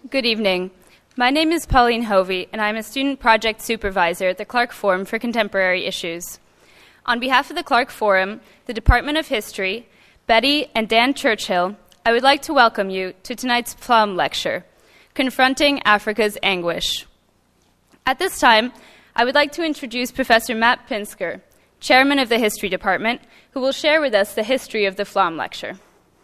Good evening. My name is Pauline Hovey, and I'm a student project supervisor at the Clark Forum for Contemporary Issues. On behalf of the Clark Forum, the Department of History, Betty and Dan Churchill, I would like to welcome you to tonight's Flom Lecture, Confronting Africa's Anguish. At this time, I would like to introduce Professor Matt Pinsker, Chairman of the History Department, who will share with us the history of the Flom Lecture.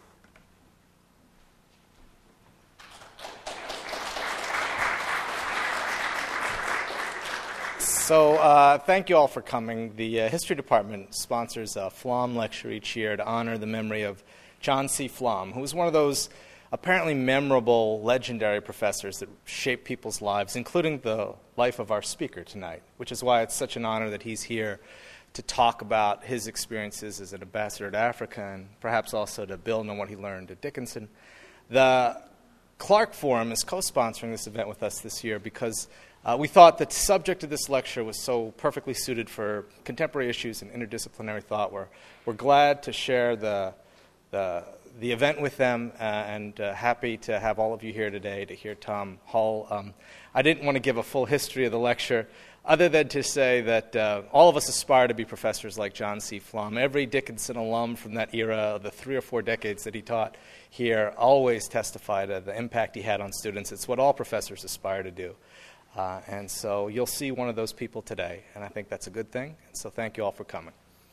So thank you all for coming. The History Department sponsors a Flom Lecture each year to honor the memory of John C. Flom, who was one of those apparently memorable, legendary professors that shaped people's lives, including the life of our speaker tonight, which is why it's such an honor that he's here to talk about his experiences as an ambassador to Africa and perhaps also to build on what he learned at Dickinson. The Clark Forum is co-sponsoring this event with us this year because we thought the subject of this lecture was so perfectly suited for contemporary issues and interdisciplinary thought. We're glad to share the event with them and happy to have all of you here today to hear Tom Hull. I didn't want to give a full history of the lecture other than to say that all of us aspire to be professors like John C. Flom. Every Dickinson alum from that era, the 3 or 4 decades that he taught here, always testified to the impact he had on students. It's what all professors aspire to do. And so you'll see one of those people today, and I think that's a good thing. And so thank you all for coming.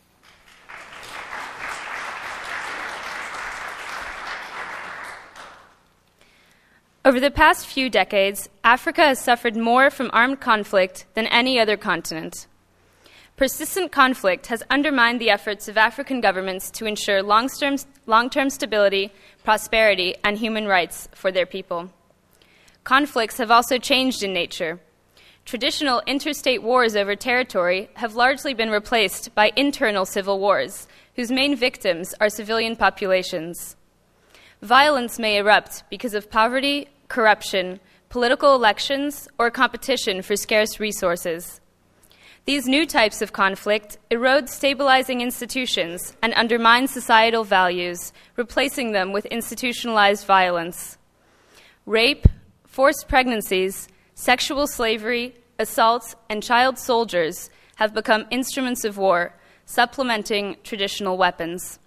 Over the past few decades, Africa has suffered more from armed conflict than any other continent. Persistent conflict has undermined the efforts of African governments to ensure long-term stability, prosperity, and human rights for their people. Conflicts have also changed in nature. Traditional interstate wars over territory have largely been replaced by internal civil wars, whose main victims are civilian populations. Violence may erupt because of poverty, corruption, political elections, or competition for scarce resources. These new types of conflict erode stabilizing institutions and undermine societal values, replacing them with institutionalized violence. Rape, forced pregnancies, sexual slavery, assaults, and child soldiers have become instruments of war, supplementing traditional weapons.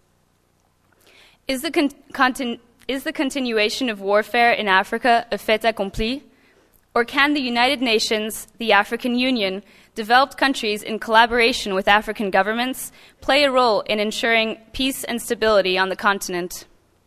Is the continuation of warfare in Africa a fait accompli? Or can the United Nations, the African Union, developed countries in collaboration with African governments play a role in ensuring peace and stability on the continent?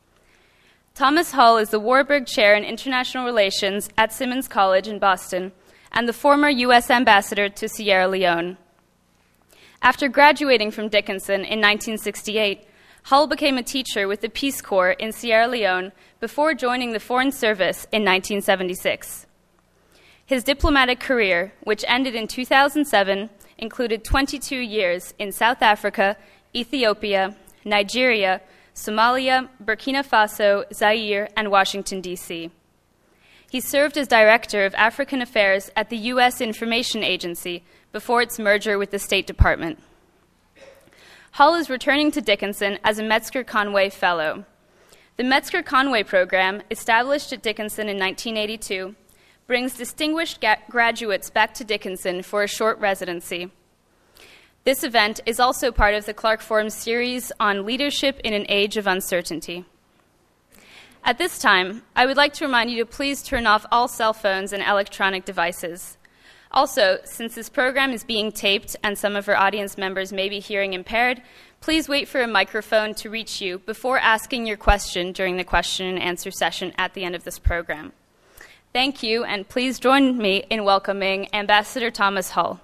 Thomas Hull is the Warburg Chair in International Relations at Simmons College in Boston and the former U.S. Ambassador to Sierra Leone. After graduating from Dickinson in 1968, Hull became a teacher with the Peace Corps in Sierra Leone before joining the Foreign Service in 1976. His diplomatic career, which ended in 2007, included 22 years in South Africa, Ethiopia, Nigeria, Somalia, Burkina Faso, Zaire, and Washington, D.C. He served as Director of African Affairs at the U.S. Information Agency before its merger with the State Department. Hull is returning to Dickinson as a Metzger-Conway Fellow. The Metzger-Conway program, established at Dickinson in 1982, brings distinguished graduates back to Dickinson for a short residency. This event is also part of the Clark Forum series on leadership in an age of uncertainty. At this time, I would like to remind you to please turn off all cell phones and electronic devices. Also, since this program is being taped and some of our audience members may be hearing impaired, please wait for a microphone to reach you before asking your question during the question and answer session at the end of this program. Thank you, and please join me in welcoming Ambassador Thomas Hull.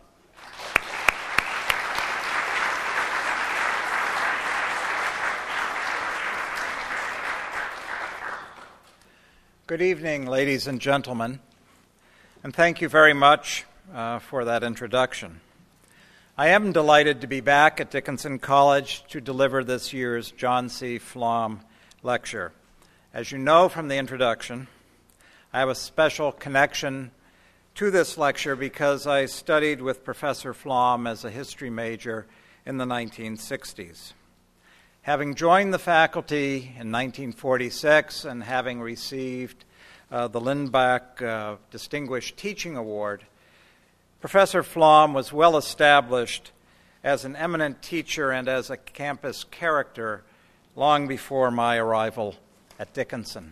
Good evening, ladies and gentlemen, and thank you very much for that introduction. I am delighted to be back at Dickinson College to deliver this year's John C. Flom Lecture. As you know from the introduction, I have a special connection to this lecture because I studied with Professor Flom as a history major in the 1960s. Having joined the faculty in 1946 and having received the Lindbach Distinguished Teaching Award, Professor Flom was well established as an eminent teacher and as a campus character long before my arrival at Dickinson.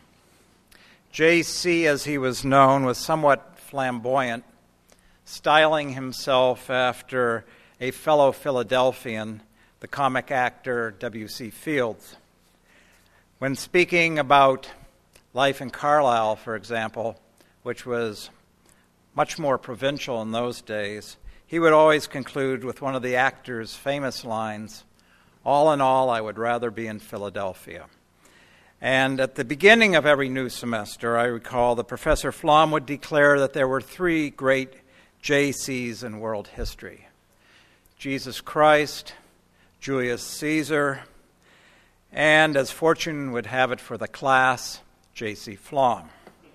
J.C., as he was known, was somewhat flamboyant, styling himself after a fellow Philadelphian, the comic actor W.C. Fields. When speaking about life in Carlisle, for example, which was much more provincial in those days, he would always conclude with one of the actor's famous lines, "All in all, I would rather be in Philadelphia." And at the beginning of every new semester, I recall that Professor Flom would declare that there were three great JCs in world history: Jesus Christ, Julius Caesar, and, as fortune would have it for the class, J.C. Flom.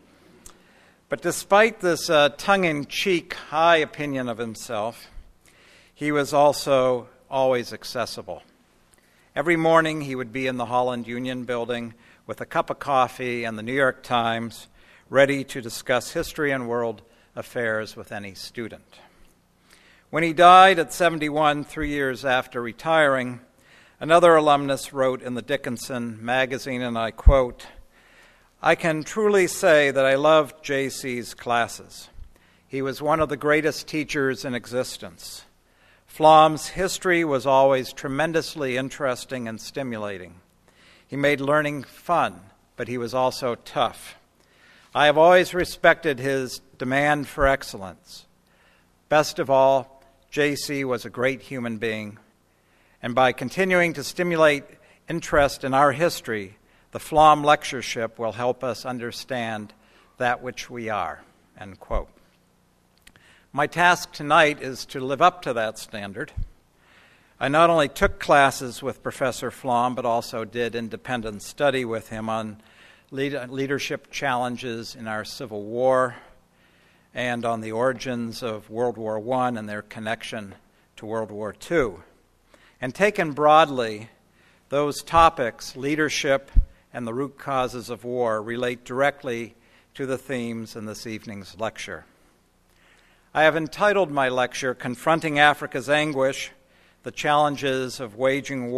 But despite this tongue-in-cheek high opinion of himself, he was also always accessible. Every morning he would be in the Holland Union building with a cup of coffee and the New York Times, ready to discuss history and world affairs with any student. When he died at 71, 3 years after retiring, another alumnus wrote in the Dickinson magazine, and I quote, "I can truly say that I loved J.C.'s classes. He was one of the greatest teachers in existence. Flom's history was always tremendously interesting and stimulating. He made learning fun, but he was also tough. I have always respected his demand for excellence. Best of all, J.C. was a great human being, and by continuing to stimulate interest in our history, the Flom Lectureship will help us understand that which we are," end quote. My task tonight is to live up to that standard. I not only took classes with Professor Flom, but also did independent study with him on leadership challenges in our Civil War and on the origins of World War I and their connection to World War II. And taken broadly, those topics, leadership and the root causes of war, relate directly to the themes in this evening's lecture. I have entitled my lecture, "Confronting Africa's Anguish, the Challenges of Waging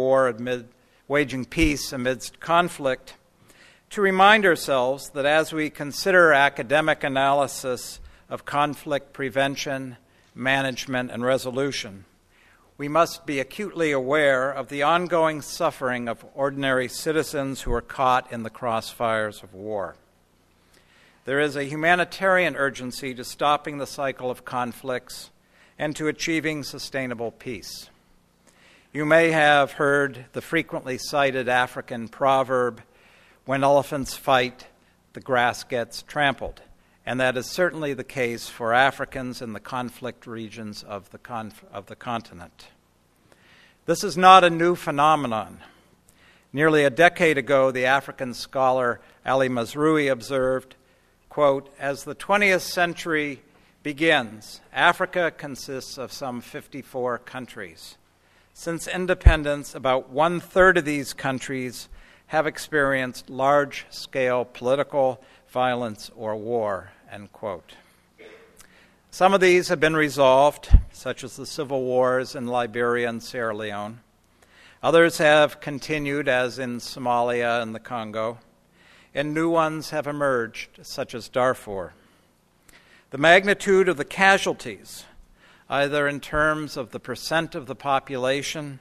Peace Amidst Conflict," to remind ourselves that as we consider academic analysis of conflict prevention, management, and resolution, we must be acutely aware of the ongoing suffering of ordinary citizens who are caught in the crossfires of war. There is a humanitarian urgency to stopping the cycle of conflicts and to achieving sustainable peace. You may have heard the frequently cited African proverb, "When elephants fight, the grass gets trampled," and that is certainly the case for Africans in the conflict regions of the continent. This is not a new phenomenon. Nearly a decade ago, the African scholar Ali Mazrui observed, quote, "As the 20th century begins, Africa consists of some 54 countries. Since independence, about 1/3 of these countries have experienced large-scale political violence or war," end quote. Some of these have been resolved, such as the civil wars in Liberia and Sierra Leone. Others have continued, as in Somalia and the Congo, and new ones have emerged, such as Darfur. The magnitude of the casualties, either in terms of the percent of the population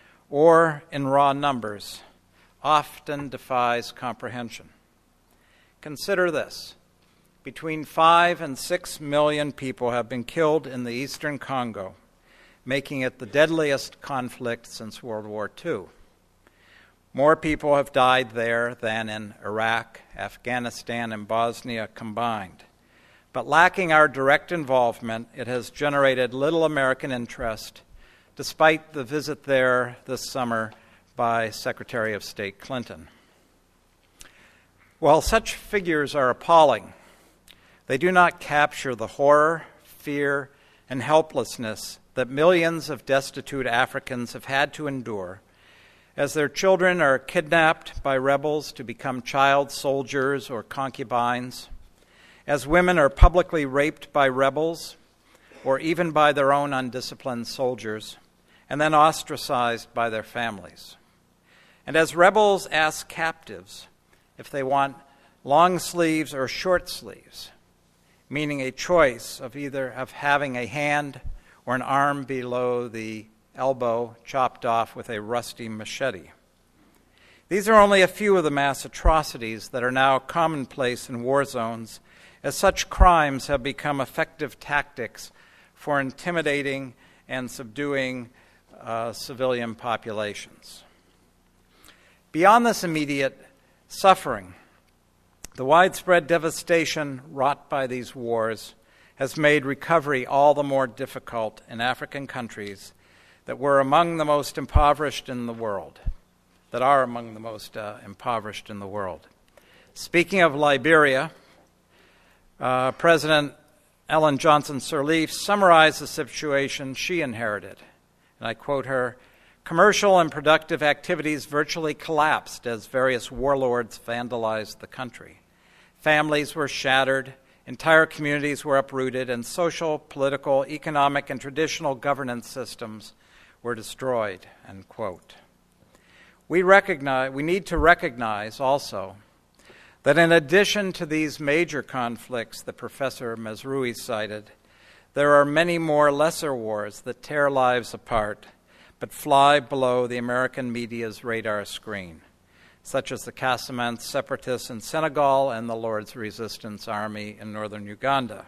or in raw numbers, often defies comprehension. Consider this. Between 5 and 6 million people have been killed in the eastern Congo, making it the deadliest conflict since World War II. More people have died there than in Iraq, Afghanistan, and Bosnia combined. But lacking our direct involvement, it has generated little American interest, despite the visit there this summer by Secretary of State Clinton. While such figures are appalling, they do not capture the horror, fear, and helplessness that millions of destitute Africans have had to endure as their children are kidnapped by rebels to become child soldiers or concubines, as women are publicly raped by rebels or even by their own undisciplined soldiers, and then ostracized by their families. And as rebels ask captives if they want long sleeves or short sleeves, meaning a choice of either of having a hand or an arm below the elbow chopped off with a rusty machete. These are only a few of the mass atrocities that are now commonplace in war zones, as such crimes have become effective tactics for intimidating and subduing civilian populations. Beyond this immediate suffering, the widespread devastation wrought by these wars has made recovery all the more difficult in African countries that were among the most impoverished in the world, that are among the most impoverished in the world. Speaking of Liberia, President Ellen Johnson Sirleaf summarized the situation she inherited, and I quote her, "Commercial and productive activities virtually collapsed as various warlords vandalized the country. Families were shattered, entire communities were uprooted, and social, political, economic, and traditional governance systems were destroyed," end quote. We need to recognize also that in addition to these major conflicts that Professor Mazrui cited, there are many more lesser wars that tear lives apart but fly below the American media's radar screen, such as the Casamance separatists in Senegal and the Lord's Resistance Army in northern Uganda.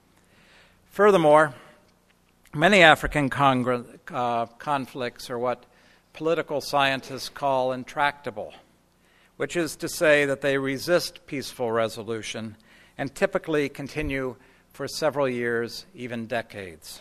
Furthermore, many African conflicts are what political scientists call intractable, which is to say that they resist peaceful resolution and typically continue for several years, even decades.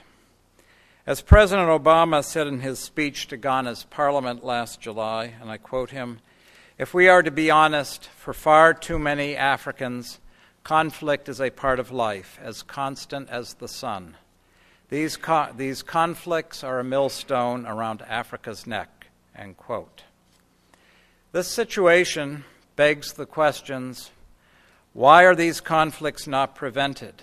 As President Obama said in his speech to Ghana's parliament last July, and I quote him, "If we are to be honest, for far too many Africans, conflict is a part of life, as constant as the sun. These conflicts are a millstone around Africa's neck," end quote. This situation begs the questions, why are these conflicts not prevented?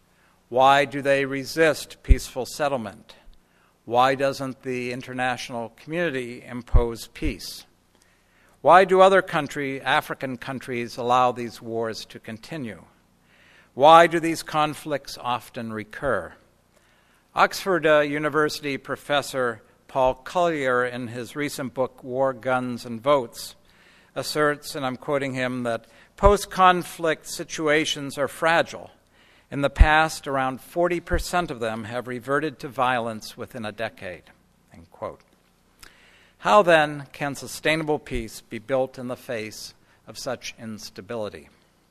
Why do they resist peaceful settlement? Why doesn't the international community impose peace? Why do other African countries allow these wars to continue? Why do these conflicts often recur? Oxford University professor Paul Collier, in his recent book, War, Guns, and Votes, asserts, and I'm quoting him, that post-conflict situations are fragile. In the past, around 40% of them have reverted to violence within a decade, end quote. How then can sustainable peace be built in the face of such instability?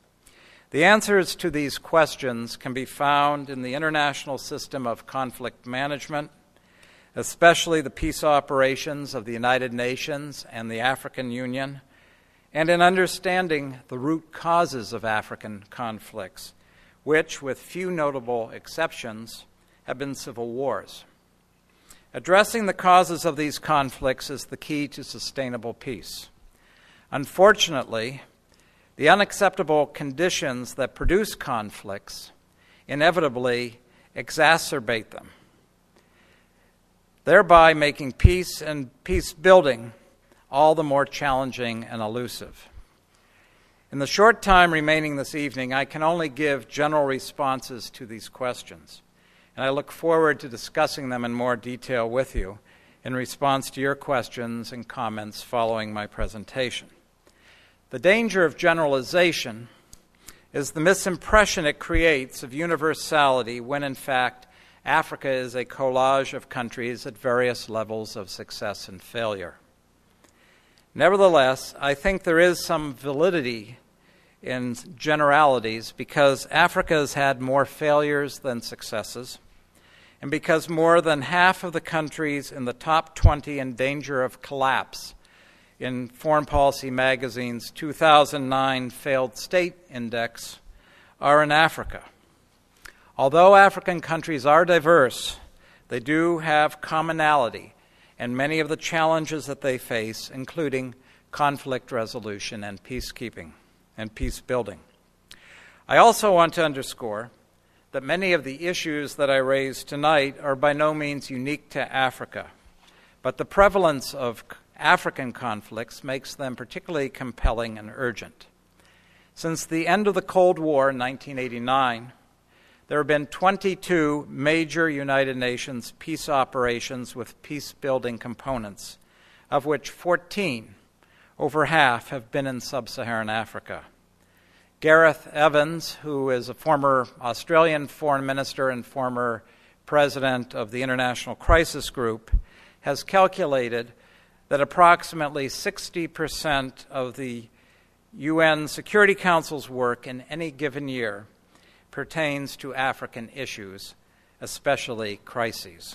The answers to these questions can be found in the international system of conflict management, especially the peace operations of the United Nations and the African Union, and in understanding the root causes of African conflicts, which, with few notable exceptions, have been civil wars. Addressing the causes of these conflicts is the key to sustainable peace. Unfortunately, the unacceptable conditions that produce conflicts inevitably exacerbate them, thereby making peace and peace building all the more challenging and elusive. In the short time remaining this evening, I can only give general responses to these questions, and I look forward to discussing them in more detail with you in response to your questions and comments following my presentation. The danger of generalization is the misimpression it creates of universality when, in fact, Africa is a collage of countries at various levels of success and failure. Nevertheless, I think there is some validity in generalities because Africa has had more failures than successes, and because more than half of the countries in the top 20 in danger of collapse in Foreign Policy Magazine's 2009 Failed State Index are in Africa. Although African countries are diverse, they do have commonality, and many of the challenges that they face, including conflict resolution and peacekeeping and peace building. I also want to underscore that many of the issues that I raised tonight are by no means unique to Africa, but the prevalence of African conflicts makes them particularly compelling and urgent. Since the end of the Cold War in 1989, there have been 22 major United Nations peace operations with peace-building components, of which 14, over half, have been in sub-Saharan Africa. Gareth Evans, who is a former Australian foreign minister and former president of the International Crisis Group, has calculated that approximately 60% of the UN Security Council's work in any given year pertains to African issues, especially crises.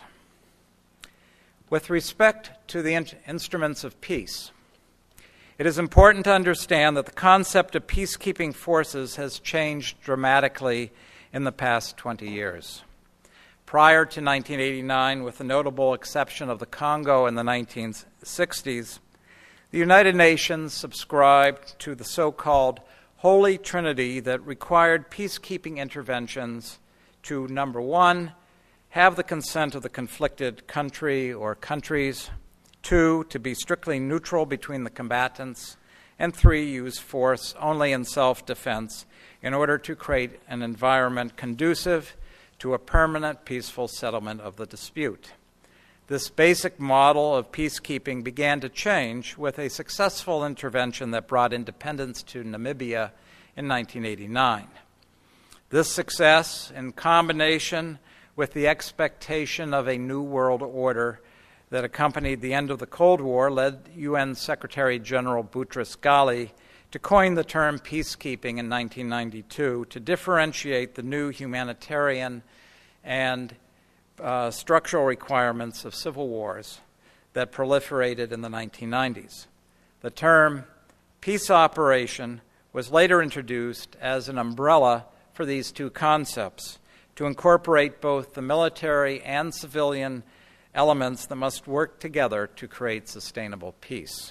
With respect to the instruments of peace, it is important to understand that the concept of peacekeeping forces has changed dramatically in the past 20 years. Prior to 1989, with the notable exception of the Congo in the 1960s, the United Nations subscribed to the so-called Holy Trinity that required peacekeeping interventions to, number one, have the consent of the conflicted country or countries, 2, to be strictly neutral between the combatants, and 3, use force only in self-defense in order to create an environment conducive to a permanent peaceful settlement of the dispute. This basic model of peacekeeping began to change with a successful intervention that brought independence to Namibia in 1989. This success, in combination with the expectation of a new world order that accompanied the end of the Cold War, led UN Secretary General Boutros Ghali to coin the term peacekeeping in 1992 to differentiate the new humanitarian and structural requirements of civil wars that proliferated in the 1990s. The term peace operation was later introduced as an umbrella for these two concepts to incorporate both the military and civilian elements that must work together to create sustainable peace.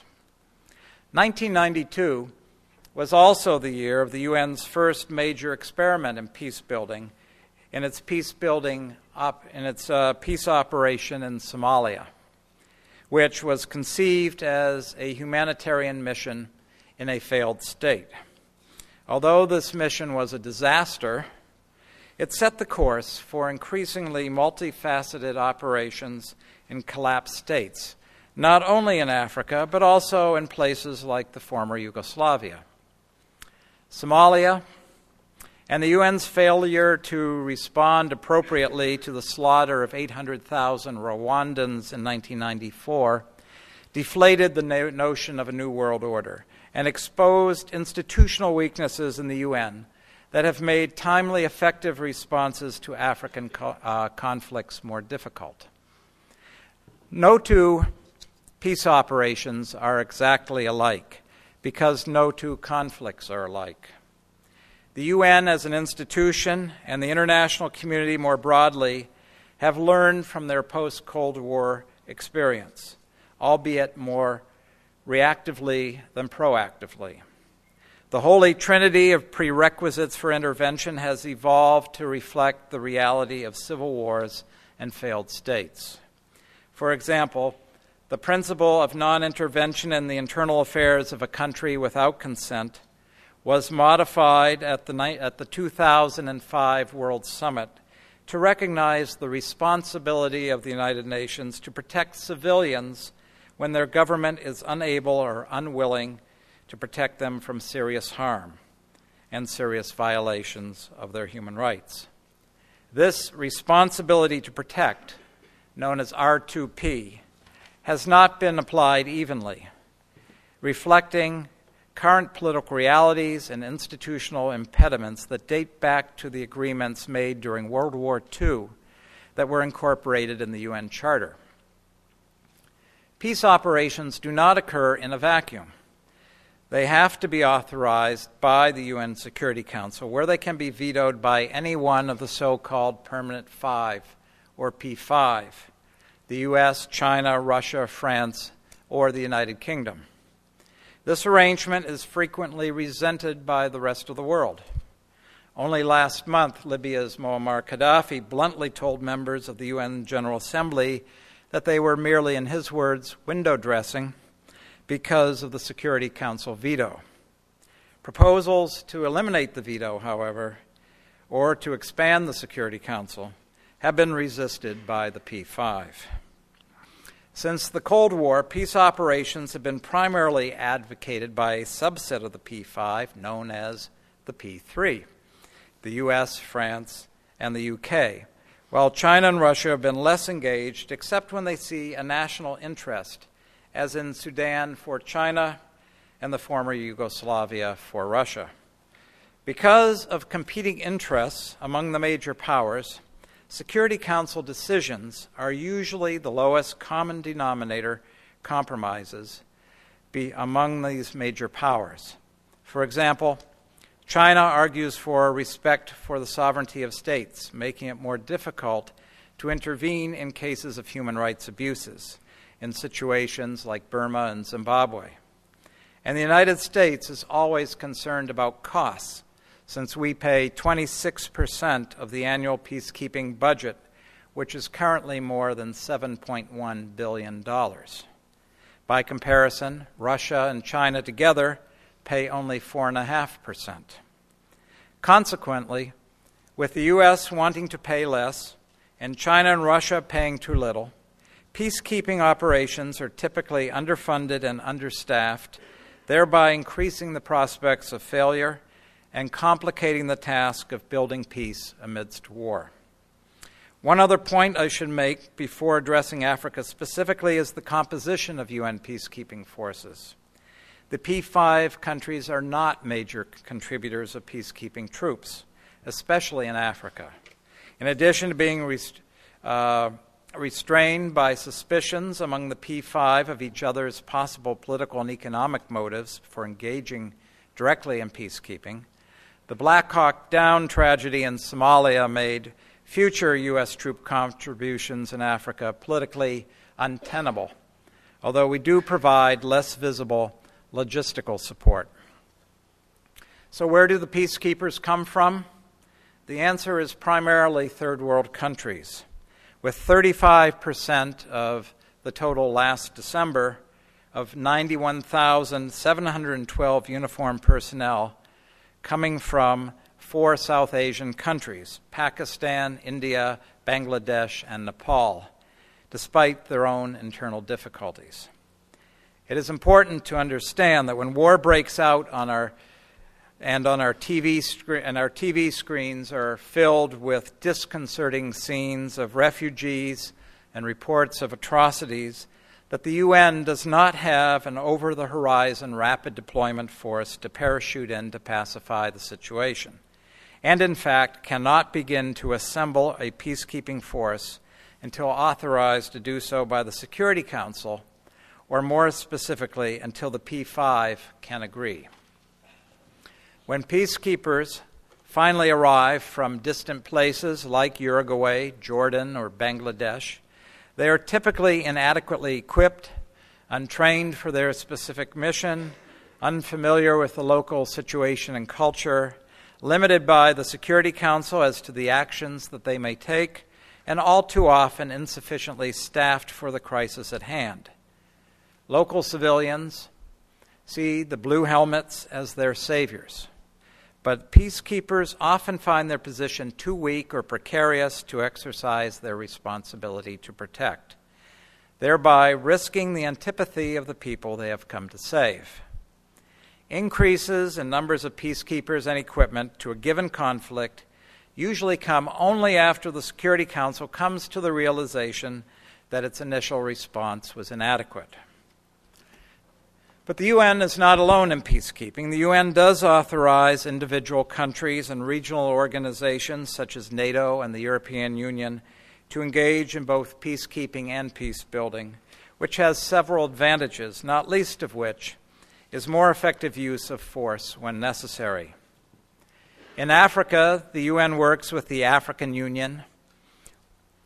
1992 was also the year of the UN's first major experiment in peace building, in its peace operation in Somalia, which was conceived as a humanitarian mission in a failed state. Although this mission was a disaster, it set the course for increasingly multifaceted operations in collapsed states, not only in Africa, but also in places like the former Yugoslavia. Somalia and the UN's failure to respond appropriately to the slaughter of 800,000 Rwandans in 1994 deflated the notion of a new world order and exposed institutional weaknesses in the UN that have made timely, effective responses to African conflicts more difficult. No two peace operations are exactly alike because no two conflicts are alike. The UN as an institution and the international community more broadly have learned from their post-Cold War experience, albeit more reactively than proactively. The Holy Trinity of prerequisites for intervention has evolved to reflect the reality of civil wars and failed states. For example, the principle of non-intervention in the internal affairs of a country without consent was modified at the 2005 World Summit to recognize the responsibility of the United Nations to protect civilians when their government is unable or unwilling to protect them from serious harm and serious violations of their human rights. This responsibility to protect, known as R2P, has not been applied evenly, reflecting current political realities and institutional impediments that date back to the agreements made during World War II that were incorporated in the UN Charter. Peace operations do not occur in a vacuum. They have to be authorized by the UN Security Council, where they can be vetoed by any one of the so-called Permanent Five, or P5. The the U.S., China, Russia, France, or the United Kingdom. This arrangement is frequently resented by the rest of the world. Only last month, Libya's Muammar Gaddafi bluntly told members of the UN General Assembly that they were merely, in his words, window dressing because of the Security Council veto. Proposals to eliminate the veto, however, or to expand the Security Council, have been resisted by the P5. Since the Cold War, peace operations have been primarily advocated by a subset of the P5 known as the P3, the US, France, and the UK, while China and Russia have been less engaged except when they see a national interest, as in Sudan for China and the former Yugoslavia for Russia. Because of competing interests among the major powers, Security Council decisions are usually the lowest common denominator compromises among these major powers. For example, China argues for respect for the sovereignty of states, making it more difficult to intervene in cases of human rights abuses in situations like Burma and Zimbabwe. And the United States is always concerned about costs, since we pay 26% of the annual peacekeeping budget, which is currently more than $7.1 billion. By comparison, Russia and China together pay only 4.5%. Consequently, with the U.S. wanting to pay less and China and Russia paying too little, peacekeeping operations are typically underfunded and understaffed, thereby increasing the prospects of failure and complicating the task of building peace amidst war. One other point I should make before addressing Africa specifically is the composition of UN peacekeeping forces. The P5 countries are not major contributors of peacekeeping troops, especially in Africa. In addition to being restrained by suspicions among the P5 of each other's possible political and economic motives for engaging directly in peacekeeping, the Black Hawk Down tragedy in Somalia made future U.S. troop contributions in Africa politically untenable, although we do provide less visible logistical support. So where do the peacekeepers come from? The answer is primarily third world countries, with 35% of the total last December of 91,712 uniformed personnel coming from 4 South Asian countries, Pakistan, India, Bangladesh, and Nepal, despite their own internal difficulties. It is important to understand that when war breaks out on our TV screens are filled with disconcerting scenes of refugees and reports of atrocities, that the UN does not have an over-the-horizon rapid deployment force to parachute in to pacify the situation, and in fact cannot begin to assemble a peacekeeping force until authorized to do so by the Security Council, or more specifically, until the P5 can agree. When peacekeepers finally arrive from distant places like Uruguay, Jordan, or Bangladesh, they are typically inadequately equipped, untrained for their specific mission, unfamiliar with the local situation and culture, limited by the Security Council as to the actions that they may take, and all too often insufficiently staffed for the crisis at hand. Local civilians see the blue helmets as their saviors, but peacekeepers often find their position too weak or precarious to exercise their responsibility to protect, thereby risking the antipathy of the people they have come to save. Increases in numbers of peacekeepers and equipment to a given conflict usually come only after the Security Council comes to the realization that its initial response was inadequate. But the UN is not alone in peacekeeping. The UN does authorize individual countries and regional organizations such as NATO and the European Union to engage in both peacekeeping and peace building, which has several advantages, not least of which is more effective use of force when necessary. In Africa, the UN works with the African Union,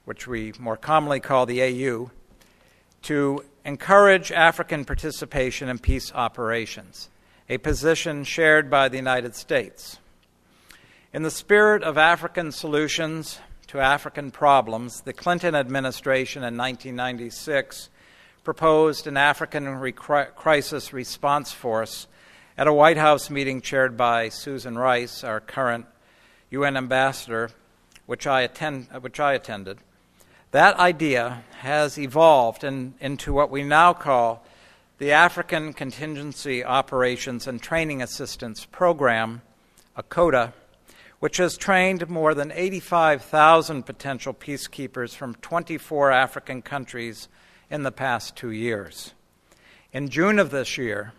which we more commonly call the AU, to encourage African participation in peace operations, a position shared by the United States. In the spirit of African solutions to African problems, the Clinton administration in 1996 proposed an African crisis response force at a White House meeting chaired by Susan Rice, our current UN ambassador, which I attended. That idea has evolved into what we now call the African Contingency Operations and Training Assistance Program, ACOTA, which has trained more than 85,000 potential peacekeepers from 24 African countries in the past 2 years. In June of this year,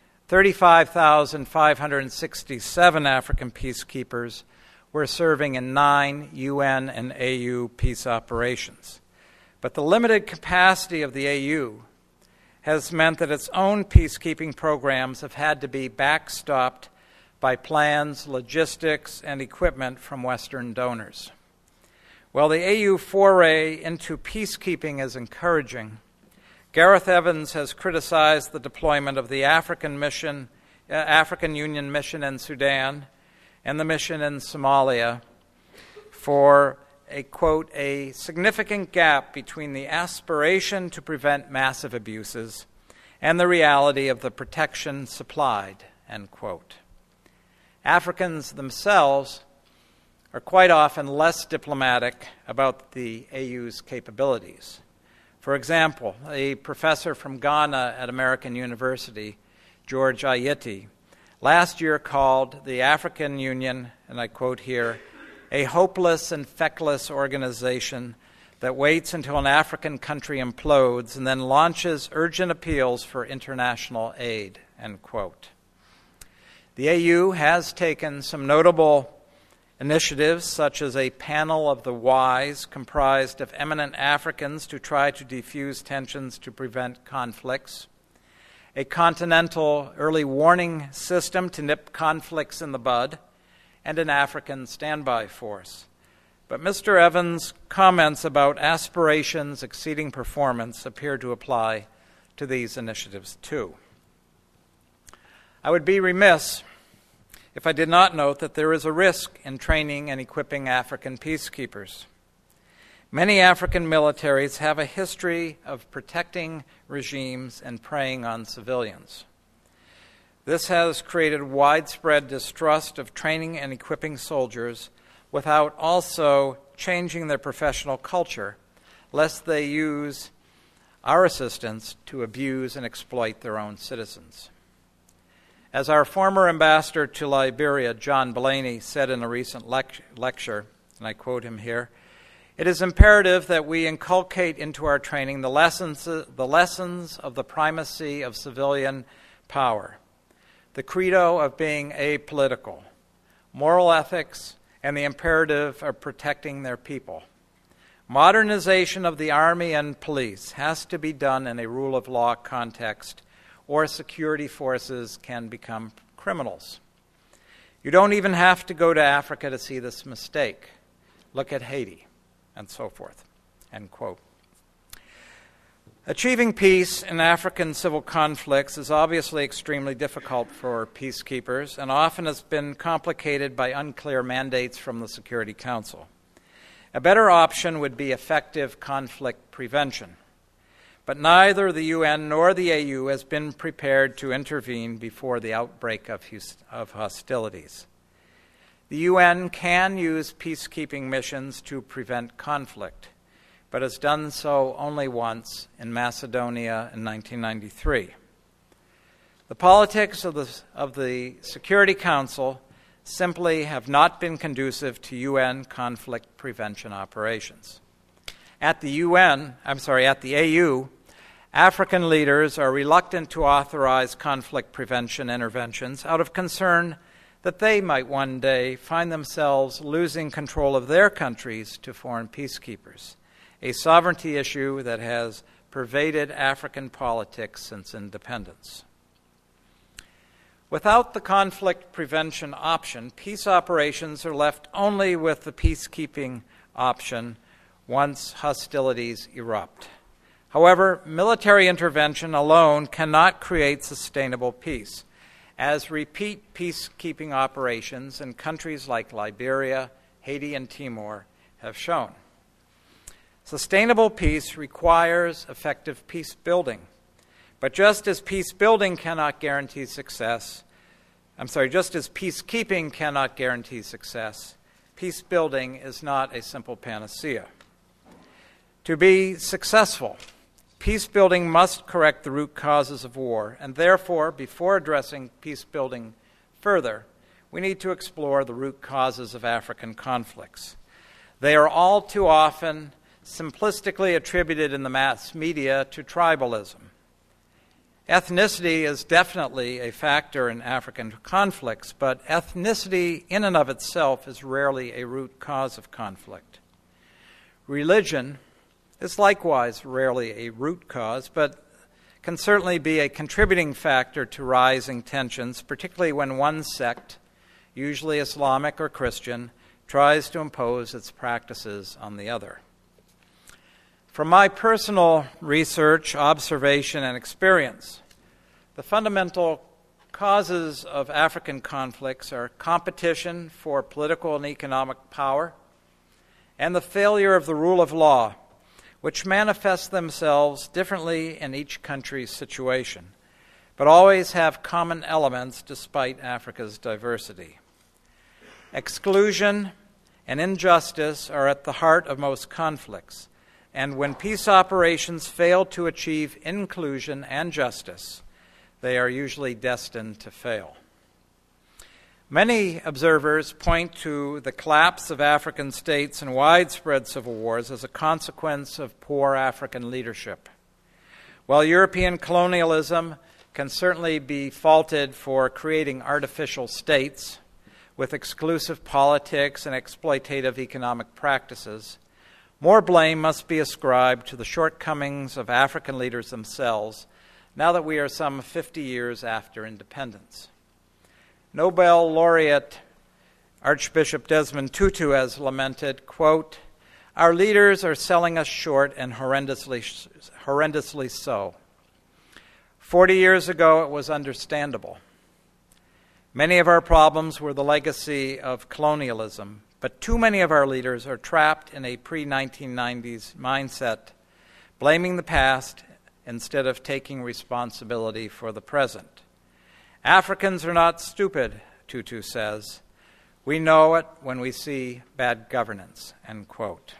35,567 African peacekeepers were serving in 9 UN and AU peace operations. But the limited capacity of the AU has meant that its own peacekeeping programs have had to be backstopped by plans, logistics, and equipment from Western donors. While the AU foray into peacekeeping is encouraging, Gareth Evans has criticized the deployment of the African Union mission in Sudan and the mission in Somalia for a, quote, a significant gap between the aspiration to prevent massive abuses and the reality of the protection supplied, end quote. Africans themselves are quite often less diplomatic about the AU's capabilities. For example, a professor from Ghana at American University, George Ayiti, last year called the African Union, and I quote here, a hopeless and feckless organization that waits until an African country implodes and then launches urgent appeals for international aid, end quote. The AU has taken some notable initiatives, such as a panel of the wise comprised of eminent Africans to try to defuse tensions to prevent conflicts, a continental early warning system to nip conflicts in the bud, and an African standby force. But Mr. Evans' comments about aspirations exceeding performance appear to apply to these initiatives too. I would be remiss if I did not note that there is a risk in training and equipping African peacekeepers. Many African militaries have a history of protecting regimes and preying on civilians. This has created widespread distrust of training and equipping soldiers without also changing their professional culture, lest they use our assistance to abuse and exploit their own citizens. As our former ambassador to Liberia, John Blaney, said in a recent lecture, and I quote him here, "It is imperative that we inculcate into our training the lessons of the primacy of civilian power, the credo of being apolitical, moral ethics, and the imperative of protecting their people. Modernization of the army and police has to be done in a rule of law context, or security forces can become criminals. You don't even have to go to Africa to see this mistake. Look at Haiti," and so forth, end quote. Achieving peace in African civil conflicts is obviously extremely difficult for peacekeepers and often has been complicated by unclear mandates from the Security Council. A better option would be effective conflict prevention. But neither the UN nor the AU has been prepared to intervene before the outbreak of hostilities. The UN can use peacekeeping missions to prevent conflict, but has done so only once in Macedonia in 1993. The politics of the Security Council simply have not been conducive to UN conflict prevention operations. At the AU, African leaders are reluctant to authorize conflict prevention interventions out of concern that they might one day find themselves losing control of their countries to foreign peacekeepers, a sovereignty issue that has pervaded African politics since independence. Without the conflict prevention option, peace operations are left only with the peacekeeping option, once hostilities erupt. However, military intervention alone cannot create sustainable peace, as repeat peacekeeping operations in countries like Liberia, Haiti, and Timor have shown. Sustainable peace requires effective peace building. But just as peacekeeping cannot guarantee success, peace building is not a simple panacea. To be successful, peace building must correct the root causes of war, and therefore, before addressing peace building further, we need to explore the root causes of African conflicts. They are all too often simplistically attributed in the mass media to tribalism. Ethnicity is definitely a factor in African conflicts, but ethnicity in and of itself is rarely a root cause of conflict. Religion is likewise rarely a root cause, but can certainly be a contributing factor to rising tensions, particularly when one sect, usually Islamic or Christian, tries to impose its practices on the other. From my personal research, observation, and experience, the fundamental causes of African conflicts are competition for political and economic power and the failure of the rule of law, which manifest themselves differently in each country's situation, but always have common elements despite Africa's diversity. Exclusion and injustice are at the heart of most conflicts, and when peace operations fail to achieve inclusion and justice, they are usually destined to fail. Many observers point to the collapse of African states and widespread civil wars as a consequence of poor African leadership. While European colonialism can certainly be faulted for creating artificial states with exclusive politics and exploitative economic practices, more blame must be ascribed to the shortcomings of African leaders themselves now that we are some 50 years after independence. Nobel laureate Archbishop Desmond Tutu has lamented, quote, "Our leaders are selling us short and horrendously so. 40 years ago, it was understandable. Many of our problems were the legacy of colonialism, but too many of our leaders are trapped in a pre-1990s mindset, blaming the past instead of taking responsibility for the present. Africans are not stupid," Tutu says. "We know it when we see bad governance," end quote.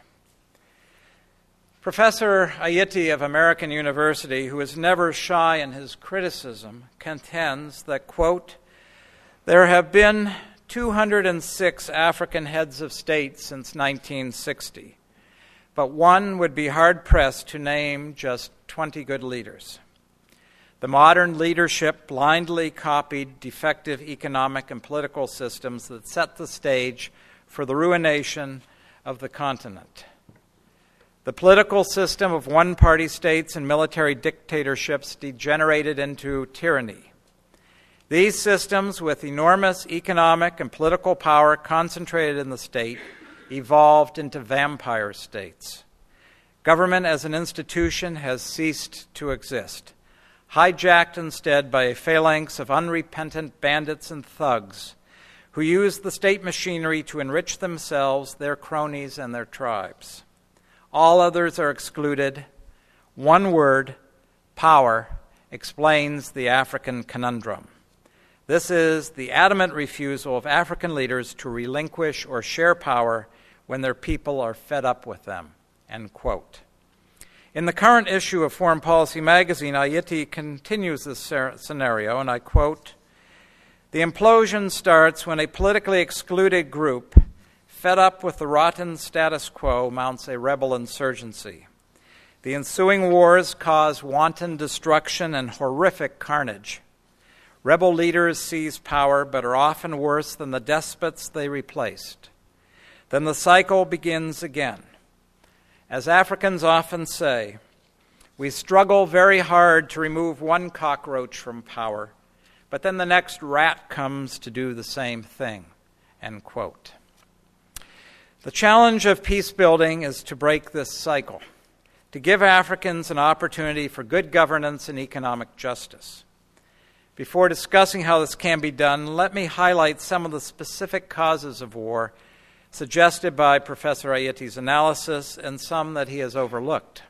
Professor Ayiti of American University, who is never shy in his criticism, contends that, quote, "There have been 206 African heads of state since 1960, but one would be hard-pressed to name just 20 good leaders. The modern leadership blindly copied defective economic and political systems that set the stage for the ruination of the continent. The political system of one-party states and military dictatorships degenerated into tyranny. These systems, with enormous economic and political power concentrated in the state, evolved into vampire states. Government as an institution has ceased to exist, hijacked instead by a phalanx of unrepentant bandits and thugs who use the state machinery to enrich themselves, their cronies, and their tribes. All others are excluded. One word, power, explains the African conundrum. This is the adamant refusal of African leaders to relinquish or share power when their people are fed up with them," end quote. In the current issue of Foreign Policy magazine, Ayiti continues this scenario, and I quote, "The implosion starts when a politically excluded group, fed up with the rotten status quo, mounts a rebel insurgency. The ensuing wars cause wanton destruction and horrific carnage. Rebel leaders seize power, but are often worse than the despots they replaced. Then the cycle begins again. As Africans often say, we struggle very hard to remove one cockroach from power, but then the next rat comes to do the same thing," end quote. The challenge of peace building is to break this cycle, to give Africans an opportunity for good governance and economic justice. Before discussing how this can be done, let me highlight some of the specific causes of war suggested by Professor Ayiti's analysis and some that he has overlooked.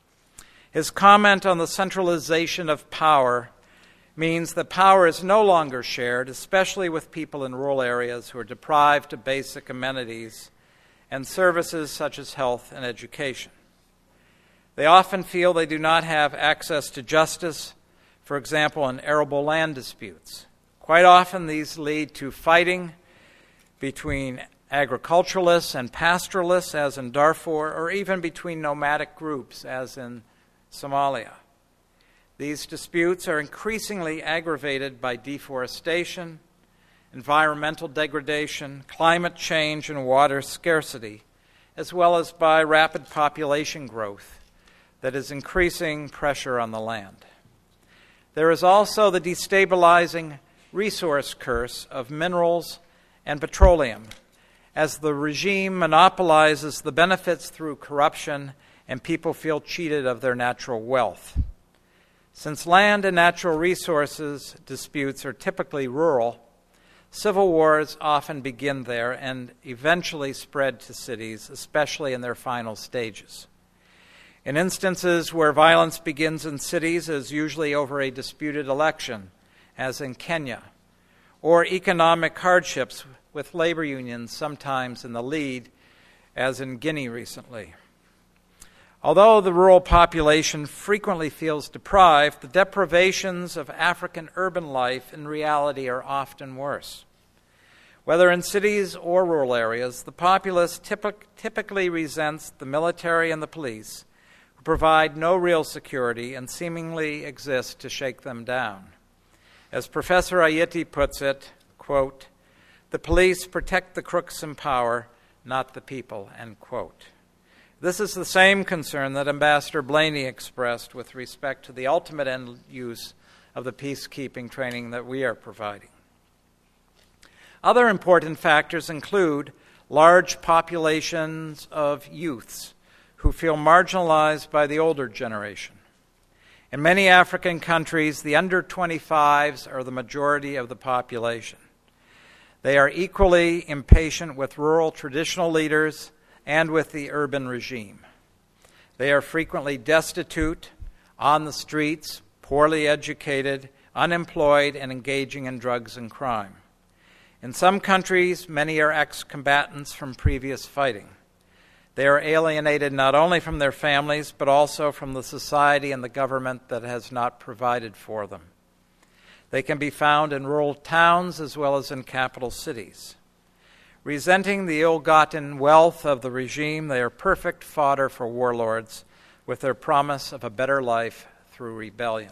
His comment on the centralization of power means that power is no longer shared, especially with people in rural areas who are deprived of basic amenities and services such as health and education. They often feel they do not have access to justice, for example, in arable land disputes. Quite often these lead to fighting between agriculturalists and pastoralists, as in Darfur, or even between nomadic groups, as in Somalia. These disputes are increasingly aggravated by deforestation, environmental degradation, climate change, and water scarcity, as well as by rapid population growth that is increasing pressure on the land. There is also the destabilizing resource curse of minerals and petroleum, as the regime monopolizes the benefits through corruption and people feel cheated of their natural wealth. Since land and natural resources disputes are typically rural, civil wars often begin there and eventually spread to cities, especially in their final stages. In instances where violence begins in cities, it is usually over a disputed election, as in Kenya, or economic hardships with labor unions sometimes in the lead, as in Guinea recently. Although the rural population frequently feels deprived, the deprivations of African urban life in reality are often worse. Whether in cities or rural areas, the populace typically resents the military and the police, who provide no real security and seemingly exist to shake them down. As Professor Ayiti puts it, quote, "The police protect the crooks in power, not the people," end quote. This is the same concern that Ambassador Blaney expressed with respect to the ultimate end use of the peacekeeping training that we are providing. Other important factors include large populations of youths who feel marginalized by the older generation. In many African countries, the under 25s are the majority of the population. They are equally impatient with rural traditional leaders and with the urban regime. They are frequently destitute, on the streets, poorly educated, unemployed, and engaging in drugs and crime. In some countries, many are ex-combatants from previous fighting. They are alienated not only from their families, but also from the society and the government that has not provided for them. They can be found in rural towns as well as in capital cities. Resenting the ill-gotten wealth of the regime, they are perfect fodder for warlords with their promise of a better life through rebellion.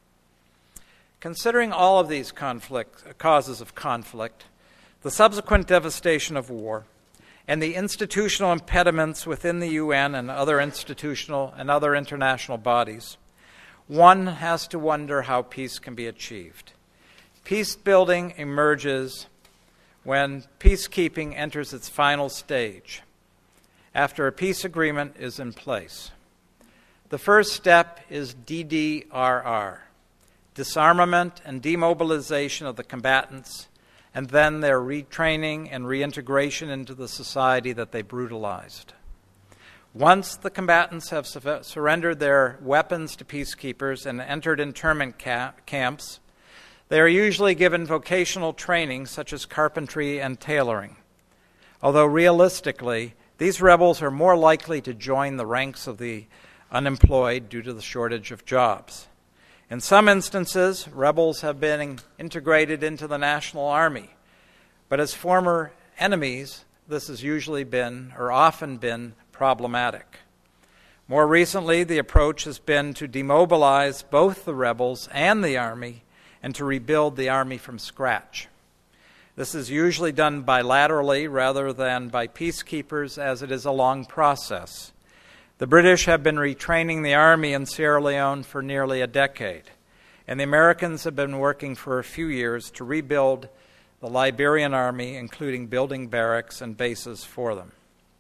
Considering all of these causes of conflict, the subsequent devastation of war, and the institutional impediments within the UN and other institutional and other international bodies, one has to wonder how peace can be achieved. Peace building emerges when peacekeeping enters its final stage, after a peace agreement is in place. The first step is DDRR, disarmament and demobilization of the combatants, and then their retraining and reintegration into the society that they brutalized. Once the combatants have surrendered their weapons to peacekeepers and entered internment camps, they are usually given vocational training such as carpentry and tailoring. Although realistically, these rebels are more likely to join the ranks of the unemployed due to the shortage of jobs. In some instances, rebels have been integrated into the national army, but as former enemies, this has usually been, or often been, problematic. More recently, the approach has been to demobilize both the rebels and the army and to rebuild the army from scratch. This is usually done bilaterally rather than by peacekeepers, as it is a long process. The British have been retraining the army in Sierra Leone for nearly a decade, and the Americans have been working for a few years to rebuild the Liberian army, including building barracks and bases for them.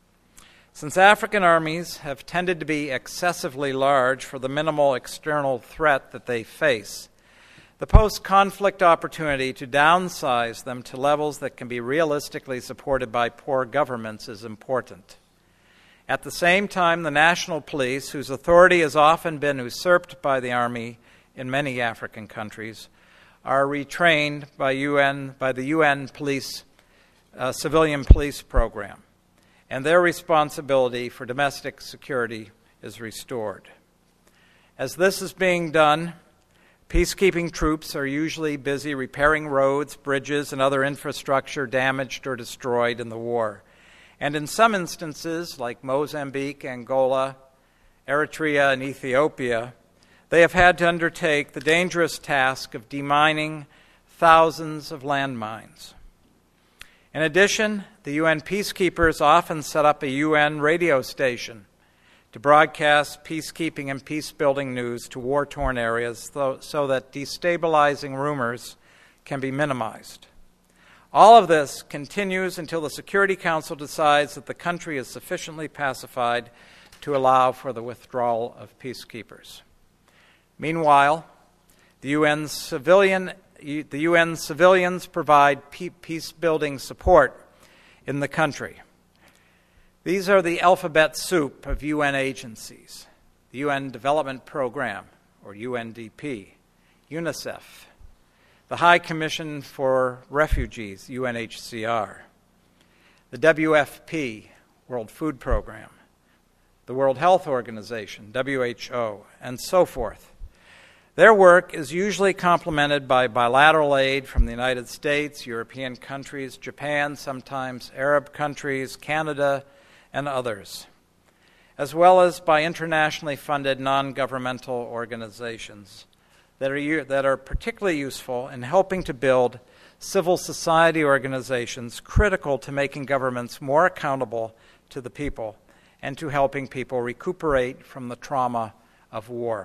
Since African armies have tended to be excessively large for the minimal external threat that they face, the post-conflict opportunity to downsize them to levels that can be realistically supported by poor governments is important. At the same time, the national police, whose authority has often been usurped by the army in many African countries, are retrained by the UN civilian police program, and their responsibility for domestic security is restored. As this is being done, peacekeeping troops are usually busy repairing roads, bridges, and other infrastructure damaged or destroyed in the war. And in some instances, like Mozambique, Angola, Eritrea, and Ethiopia, they have had to undertake the dangerous task of demining thousands of landmines. In addition, the UN peacekeepers often set up a UN radio station to broadcast peacekeeping and peace-building news to war-torn areas so that destabilizing rumors can be minimized. All of this continues until the Security Council decides that the country is sufficiently pacified to allow for the withdrawal of peacekeepers. Meanwhile, the UN civilians provide peace-building support in the country. These are the alphabet soup of UN agencies: the UN Development Program, or UNDP, UNICEF, the High Commission for Refugees, UNHCR, the WFP, World Food Program, the World Health Organization, WHO, and so forth. Their work is usually complemented by bilateral aid from the United States, European countries, Japan, sometimes Arab countries, Canada, and others, as well as by internationally funded non-governmental organizations that are particularly useful in helping to build civil society organizations critical to making governments more accountable to the people and to helping people recuperate from the trauma of war.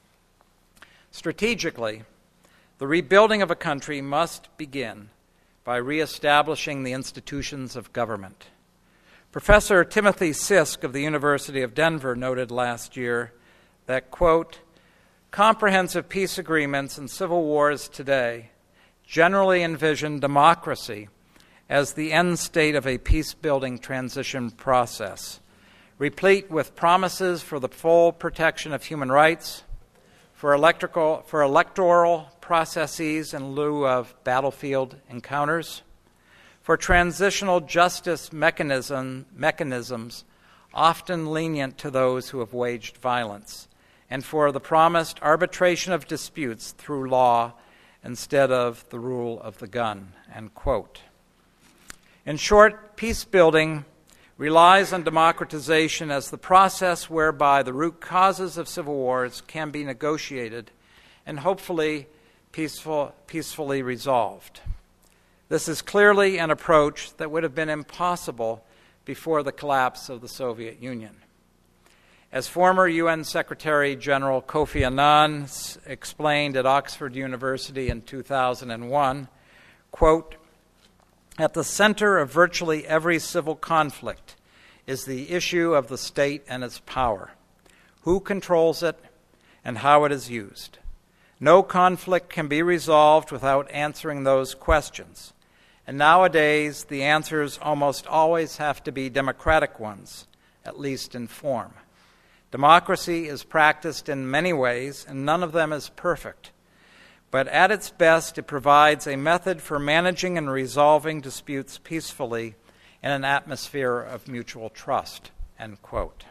Strategically, the rebuilding of a country must begin by reestablishing the institutions of government. Professor Timothy Sisk of the University of Denver noted last year that, quote, comprehensive peace agreements and civil wars today generally envision democracy as the end state of a peace-building transition process, replete with promises for the full protection of human rights, for electoral processes in lieu of battlefield encounters, for transitional justice mechanisms often lenient to those who have waged violence, and for the promised arbitration of disputes through law instead of the rule of the gun, end quote. In short, peace building relies on democratization as the process whereby the root causes of civil wars can be negotiated and hopefully peacefully resolved. This is clearly an approach that would have been impossible before the collapse of the Soviet Union. As former UN Secretary General Kofi Annan explained at Oxford University in 2001, quote, at the center of virtually every civil conflict is the issue of the state and its power, who controls it, and how it is used. No conflict can be resolved without answering those questions, and nowadays the answers almost always have to be democratic ones, at least in form. Democracy is practiced in many ways, and none of them is perfect. But at its best, it provides a method for managing and resolving disputes peacefully in an atmosphere of mutual trust, end quote.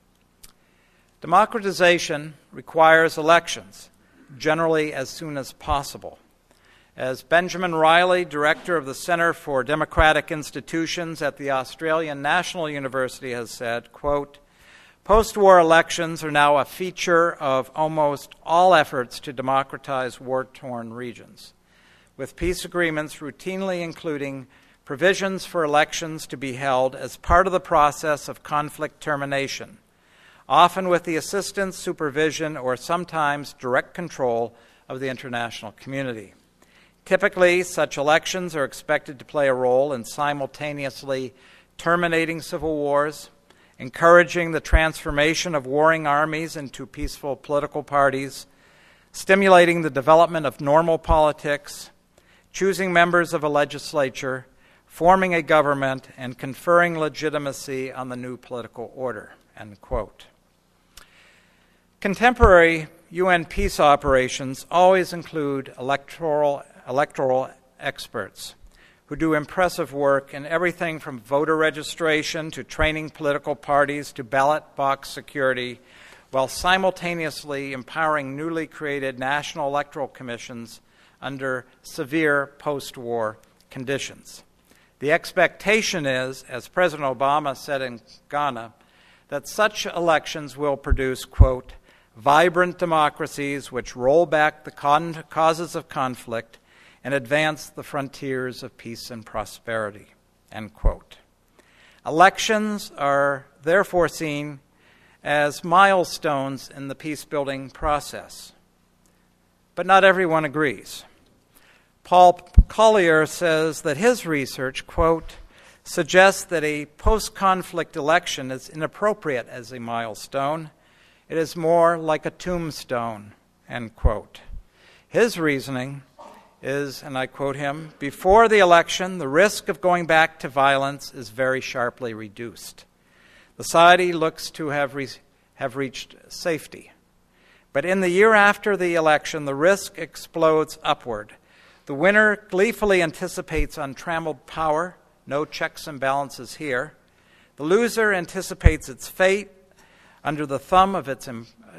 Democratization requires elections, generally as soon as possible. As Benjamin Riley, director of the Center for Democratic Institutions at the Australian National University, has said, quote, post-war elections are now a feature of almost all efforts to democratize war-torn regions, with peace agreements routinely including provisions for elections to be held as part of the process of conflict termination, often with the assistance, supervision, or sometimes direct control of the international community. Typically, such elections are expected to play a role in simultaneously terminating civil wars encouraging the transformation of warring armies into peaceful political parties, stimulating the development of normal politics, choosing members of a legislature, forming a government, and conferring legitimacy on the new political order," end quote. Contemporary UN peace operations always include electoral experts who do impressive work in everything from voter registration to training political parties to ballot box security, while simultaneously empowering newly created national electoral commissions under severe post-war conditions. The expectation is, as President Obama said in Ghana, that such elections will produce, quote, "vibrant democracies which roll back the causes of conflict and advance the frontiers of peace and prosperity," end quote. Elections are therefore seen as milestones in the peace-building process. But not everyone agrees. Paul Collier says that his research, quote, "suggests that a post-conflict election is inappropriate as a milestone. It is more like a tombstone," end quote. His reasoning is, and I quote him, "before the election, the risk of going back to violence is very sharply reduced. The society looks to have reached safety. But in the year after the election, the risk explodes upward. The winner gleefully anticipates untrammeled power, no checks and balances here. The loser anticipates its fate under the thumb of its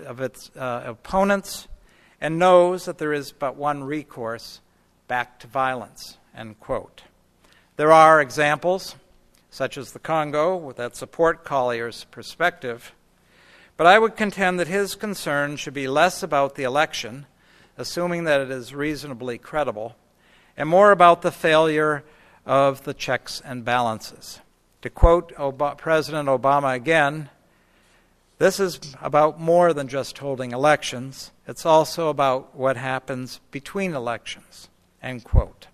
opponents and knows that there is but one recourse, back to violence," end quote. There are examples, such as the Congo, that support Collier's perspective, but I would contend that his concern should be less about the election, assuming that it is reasonably credible, and more about the failure of the checks and balances. To quote President Obama again, "This is about more than just holding elections. It's also about what happens between elections," end quote.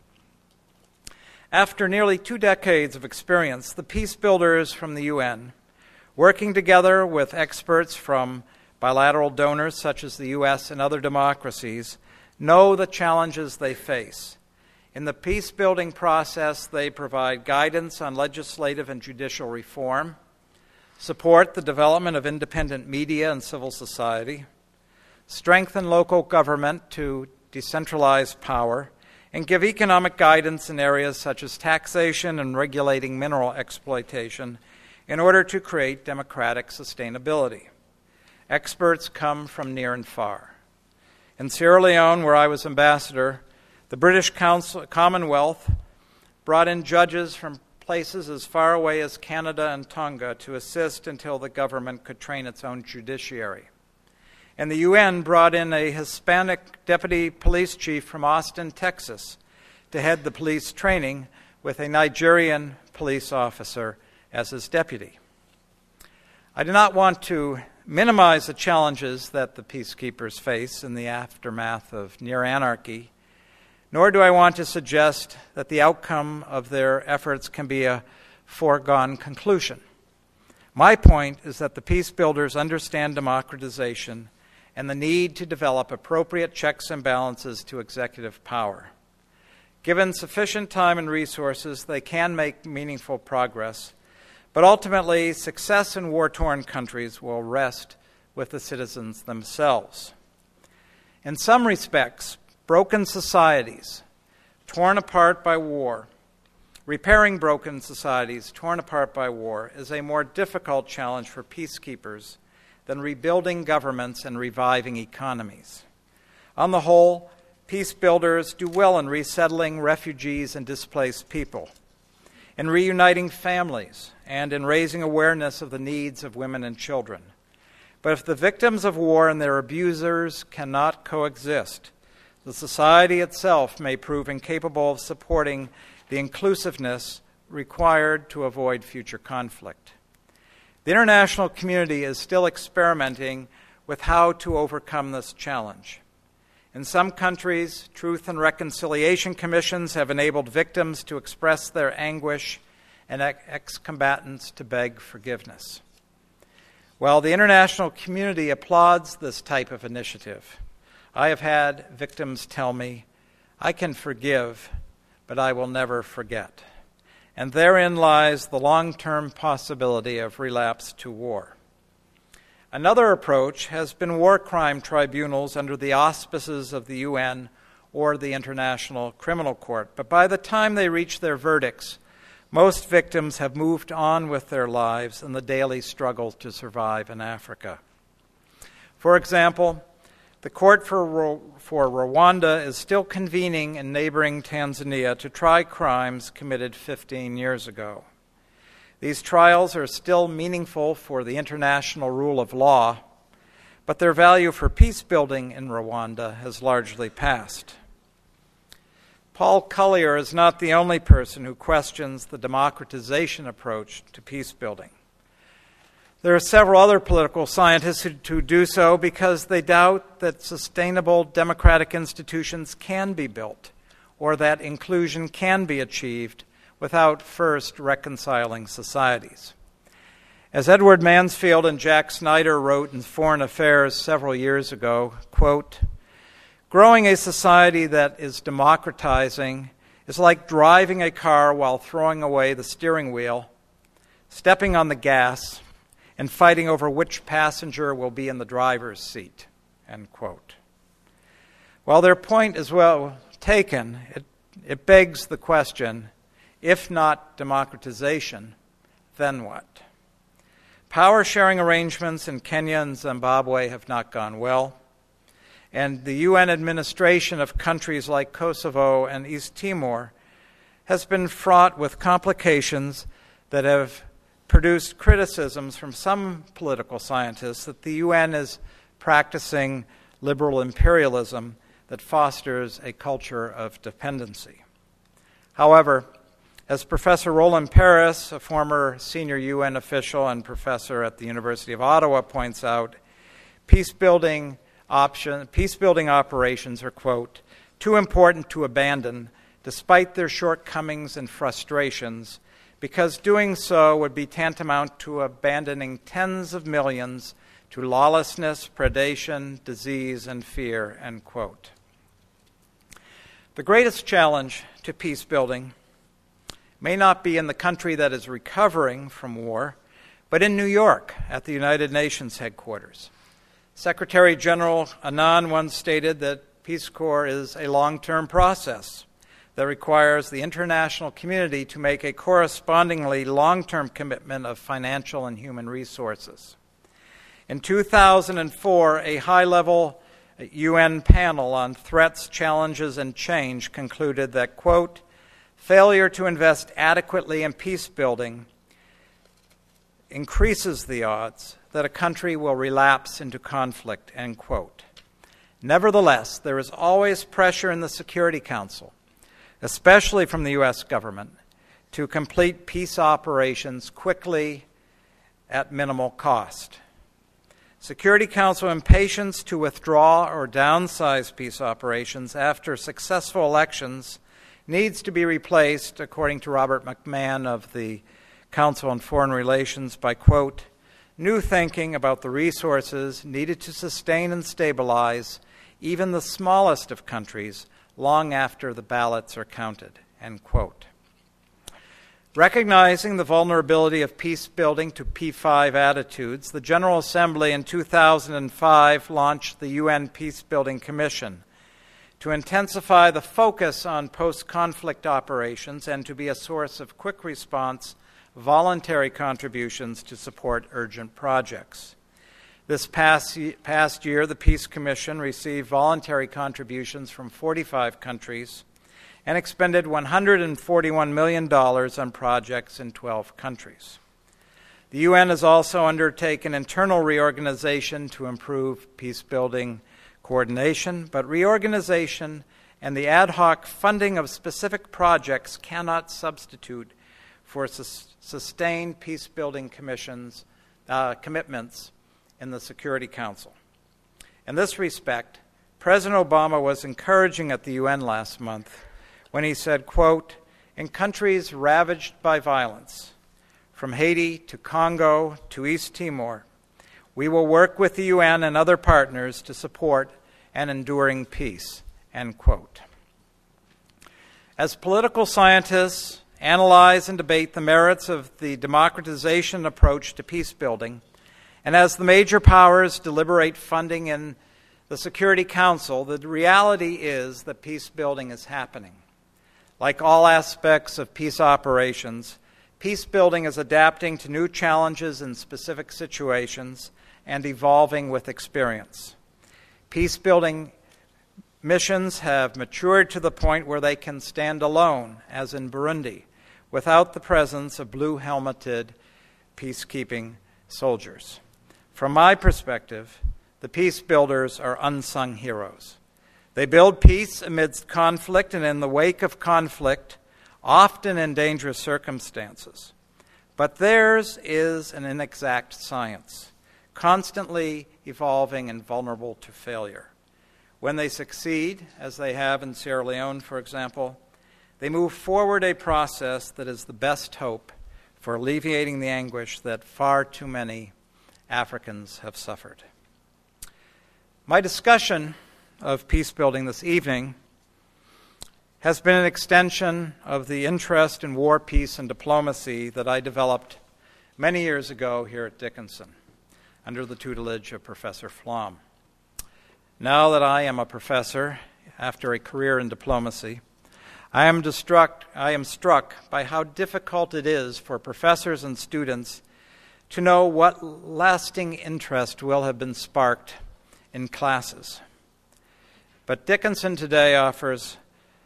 After nearly 2 decades of experience, the peace builders from the UN, working together with experts from bilateral donors such as the U.S. and other democracies, know the challenges they face. In the peace-building process, they provide guidance on legislative and judicial reform, support the development of independent media and civil society, strengthen local government to decentralize power, and give economic guidance in areas such as taxation and regulating mineral exploitation in order to create democratic sustainability. Experts come from near and far. In Sierra Leone, where I was ambassador, the British Commonwealth brought in judges from places as far away as Canada and Tonga to assist until the government could train its own judiciary. And the UN brought in a Hispanic deputy police chief from Austin, Texas, to head the police training with a Nigerian police officer as his deputy. I do not want to minimize the challenges that the peacekeepers face in the aftermath of near anarchy, nor do I want to suggest that the outcome of their efforts can be a foregone conclusion. My point is that the peace builders understand democratization and the need to develop appropriate checks and balances to executive power. Given sufficient time and resources, they can make meaningful progress, but ultimately, success in war-torn countries will rest with the citizens themselves. In some respects, broken societies, torn apart by war, repairing broken societies torn apart by war is a more difficult challenge for peacekeepers than rebuilding governments and reviving economies. On the whole, peace builders do well in resettling refugees and displaced people, in reuniting families, and in raising awareness of the needs of women and children. But if the victims of war and their abusers cannot coexist, the society itself may prove incapable of supporting the inclusiveness required to avoid future conflict. The international community is still experimenting with how to overcome this challenge. In some countries, truth and reconciliation commissions have enabled victims to express their anguish and ex-combatants to beg forgiveness. While the international community applauds this type of initiative, I have had victims tell me, "I can forgive, but I will never forget." And therein lies the long-term possibility of relapse to war. Another approach has been war crime tribunals under the auspices of the UN or the International Criminal Court. But by the time they reach their verdicts, most victims have moved on with their lives in the daily struggle to survive in Africa. For example, the court for Rwanda is still convening in neighboring Tanzania to try crimes committed 15 years ago. These trials are still meaningful for the international rule of law, but their value for peace building in Rwanda has largely passed. Paul Collier is not the only person who questions the democratization approach to peace building. There are several other political scientists who do so because they doubt that sustainable democratic institutions can be built or that inclusion can be achieved without first reconciling societies. As Edward Mansfield and Jack Snyder wrote in Foreign Affairs several years ago, quote, "Growing a society that is democratizing is like driving a car while throwing away the steering wheel, stepping on the gas, and fighting over which passenger will be in the driver's seat," end quote. While their point is well taken, it begs the question, if not democratization, then what? Power-sharing arrangements in Kenya and Zimbabwe have not gone well, and the UN administration of countries like Kosovo and East Timor has been fraught with complications that have produced criticisms from some political scientists that the UN is practicing liberal imperialism that fosters a culture of dependency. However, as Professor Roland Paris, a former senior UN official and professor at the University of Ottawa, points out, peace-building operations are, quote, "too important to abandon despite their shortcomings and frustrations, because doing so would be tantamount to abandoning tens of millions to lawlessness, predation, disease, and fear," end quote. The greatest challenge to peace building may not be in the country that is recovering from war, but in New York at the United Nations headquarters. Secretary General Annan once stated that Peace Corps is a long-term process that requires the international community to make a correspondingly long-term commitment of financial and human resources. In 2004, a high-level UN panel on threats, challenges, and change concluded that, quote, "failure to invest adequately in peace building increases the odds that a country will relapse into conflict," end quote. Nevertheless, there is always pressure in the Security Council, especially from the U.S. government, to complete peace operations quickly at minimal cost. Security Council impatience to withdraw or downsize peace operations after successful elections needs to be replaced, according to Robert McMahon of the Council on Foreign Relations, by, quote, "new thinking about the resources needed to sustain and stabilize even the smallest of countries long after the ballots are counted," end quote. Recognizing the vulnerability of peace building to P5 attitudes, the General Assembly in 2005 launched the UN Peacebuilding Commission to intensify the focus on post-conflict operations and to be a source of quick response, voluntary contributions to support urgent projects. This past year, the Peace Commission received voluntary contributions from 45 countries and expended $141 million on projects in 12 countries. The UN has also undertaken internal reorganization to improve peace-building coordination, but reorganization and the ad hoc funding of specific projects cannot substitute for sustained peace-building commitments in the Security Council. In this respect, President Obama was encouraging at the UN last month when he said, quote, "in countries ravaged by violence, from Haiti to Congo to East Timor, We will work with the UN and other partners to support an enduring peace." End quote. As political scientists analyze and debate the merits of the democratization approach to peace building, and as the major powers deliberate funding in the Security Council, the reality is that peace building is happening. Like all aspects of peace operations, peace building is adapting to new challenges in specific situations and evolving with experience. Peace building missions have matured to the point where they can stand alone, as in Burundi, without the presence of blue-helmeted peacekeeping soldiers. From my perspective, the peace builders are unsung heroes. They build peace amidst conflict and in the wake of conflict, often in dangerous circumstances. But theirs is an inexact science, constantly evolving and vulnerable to failure. When they succeed, as they have in Sierra Leone, for example, they move forward a process that is the best hope for alleviating the anguish that far too many Africans have suffered. My discussion of peace building this evening has been an extension of the interest in war, peace, and diplomacy that I developed many years ago here at Dickinson under the tutelage of Professor Flom. Now that I am a professor, after a career in diplomacy, I am struck by how difficult it is for professors and students to know what lasting interest will have been sparked in classes. But Dickinson today offers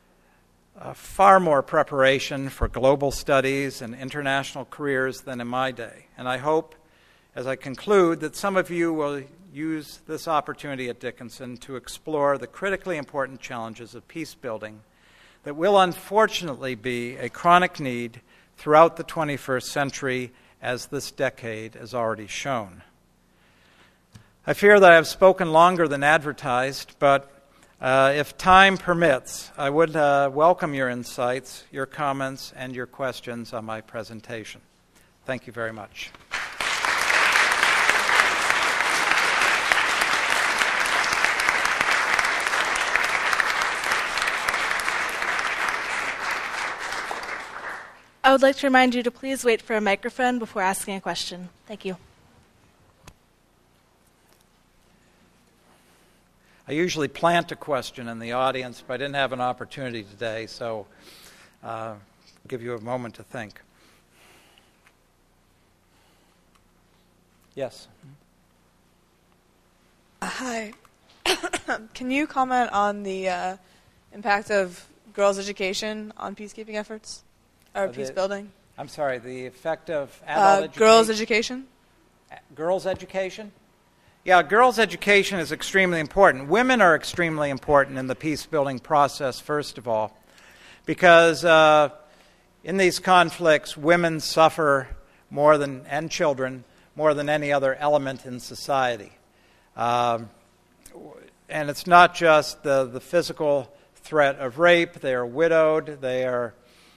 far more preparation for global studies and international careers than in my day. And I hope, as I conclude, that some of you will use this opportunity at Dickinson to explore the critically important challenges of peace building that will unfortunately be a chronic need throughout the 21st century, as this decade has already shown. I fear that I have spoken longer than advertised, but if time permits, I would welcome your insights, your comments, and your questions on my presentation. Thank you very much. I would like to remind you to please wait for a microphone before asking a question. Thank you. I usually plant a question in the audience, but I didn't have an opportunity today, so I'll give you a moment to think. Yes? Hi. Can you comment on the impact of girls' education on peacekeeping efforts? Or peace building? I'm sorry, the effect of adult education? Girls' education? Girls' education? Yeah, girls' education is extremely important. Women are extremely important in the peace-building process, first of all, because in these conflicts, women suffer more than, and children, more than any other element in society. And it's not just the physical threat of rape. They are widowed. Their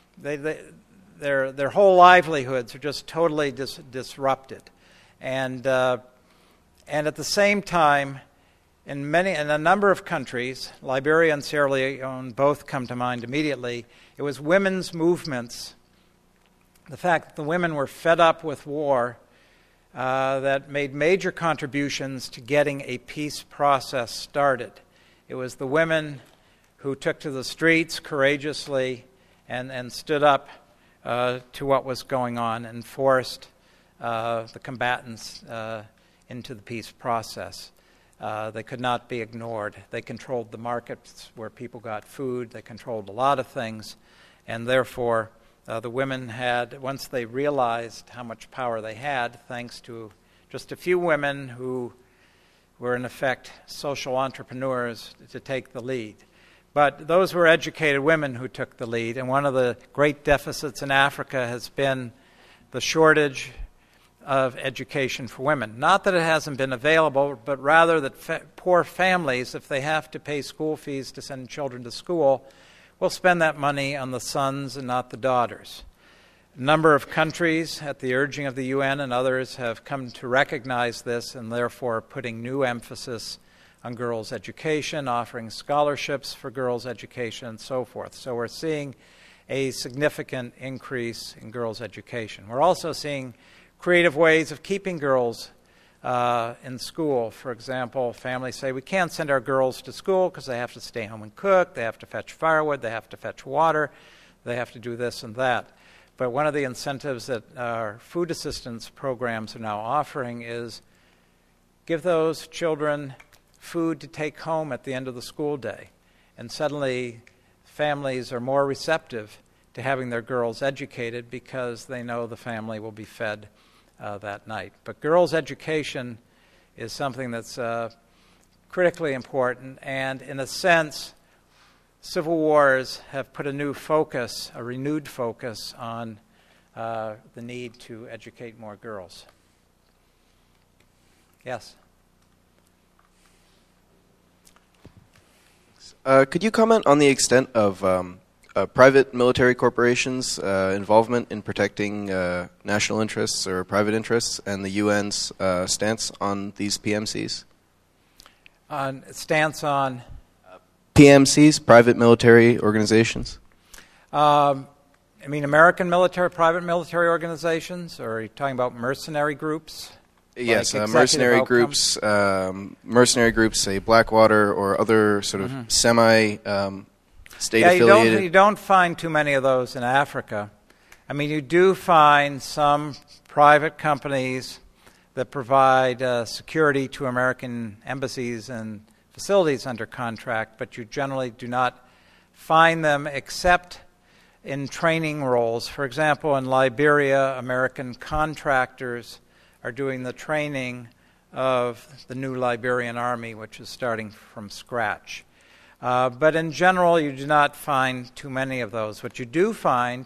whole livelihoods are just totally disrupted. And at the same time, in a number of countries, Liberia and Sierra Leone both come to mind immediately, it was women's movements, the fact that the women were fed up with war, that made major contributions to getting a peace process started. It was the women who took to the streets courageously and stood up to what was going on and forced the combatants into the peace process. They could not be ignored. They controlled the markets where people got food. They controlled a lot of things. And therefore, the women had, once they realized how much power they had, thanks to just a few women who were in effect social entrepreneurs, to take the lead. But those were educated women who took the lead. And one of the great deficits in Africa has been the shortage of education for women. Not that it hasn't been available, but rather that poor families, if they have to pay school fees to send children to school, will spend that money on the sons and not the daughters. A number of countries, at the urging of the UN and others, have come to recognize this and therefore putting new emphasis on girls' education, offering scholarships for girls' education, and so forth. So we're seeing a significant increase in girls' education. We're also seeing creative ways of keeping girls in school. For example, families say, we can't send our girls to school because they have to stay home and cook, they have to fetch firewood, they have to fetch water, they have to do this and that. But one of the incentives that our food assistance programs are now offering is give those children food to take home at the end of the school day. And suddenly families are more receptive to having their girls educated because they know the family will be fed that night. But girls' education is something that's critically important, and in a sense, civil wars have put a new focus, a renewed focus on the need to educate more girls. Yes? Could you comment on the extent of private military corporations' involvement in protecting national interests or private interests and the UN's stance on these PMCs? Stance on? PMCs, private military organizations? I mean American military, private military organizations, or are you talking about mercenary groups? Yes, like mercenary groups, say Blackwater or other sort of semi-state-affiliated. You don't find too many of those in Africa. I mean, you do find some private companies that provide security to American embassies and facilities under contract, but you generally do not find them except in training roles. For example, in Liberia, American contractors are doing the training of the new Liberian army, which is starting from scratch. But in general, you do not find too many of those. What you do find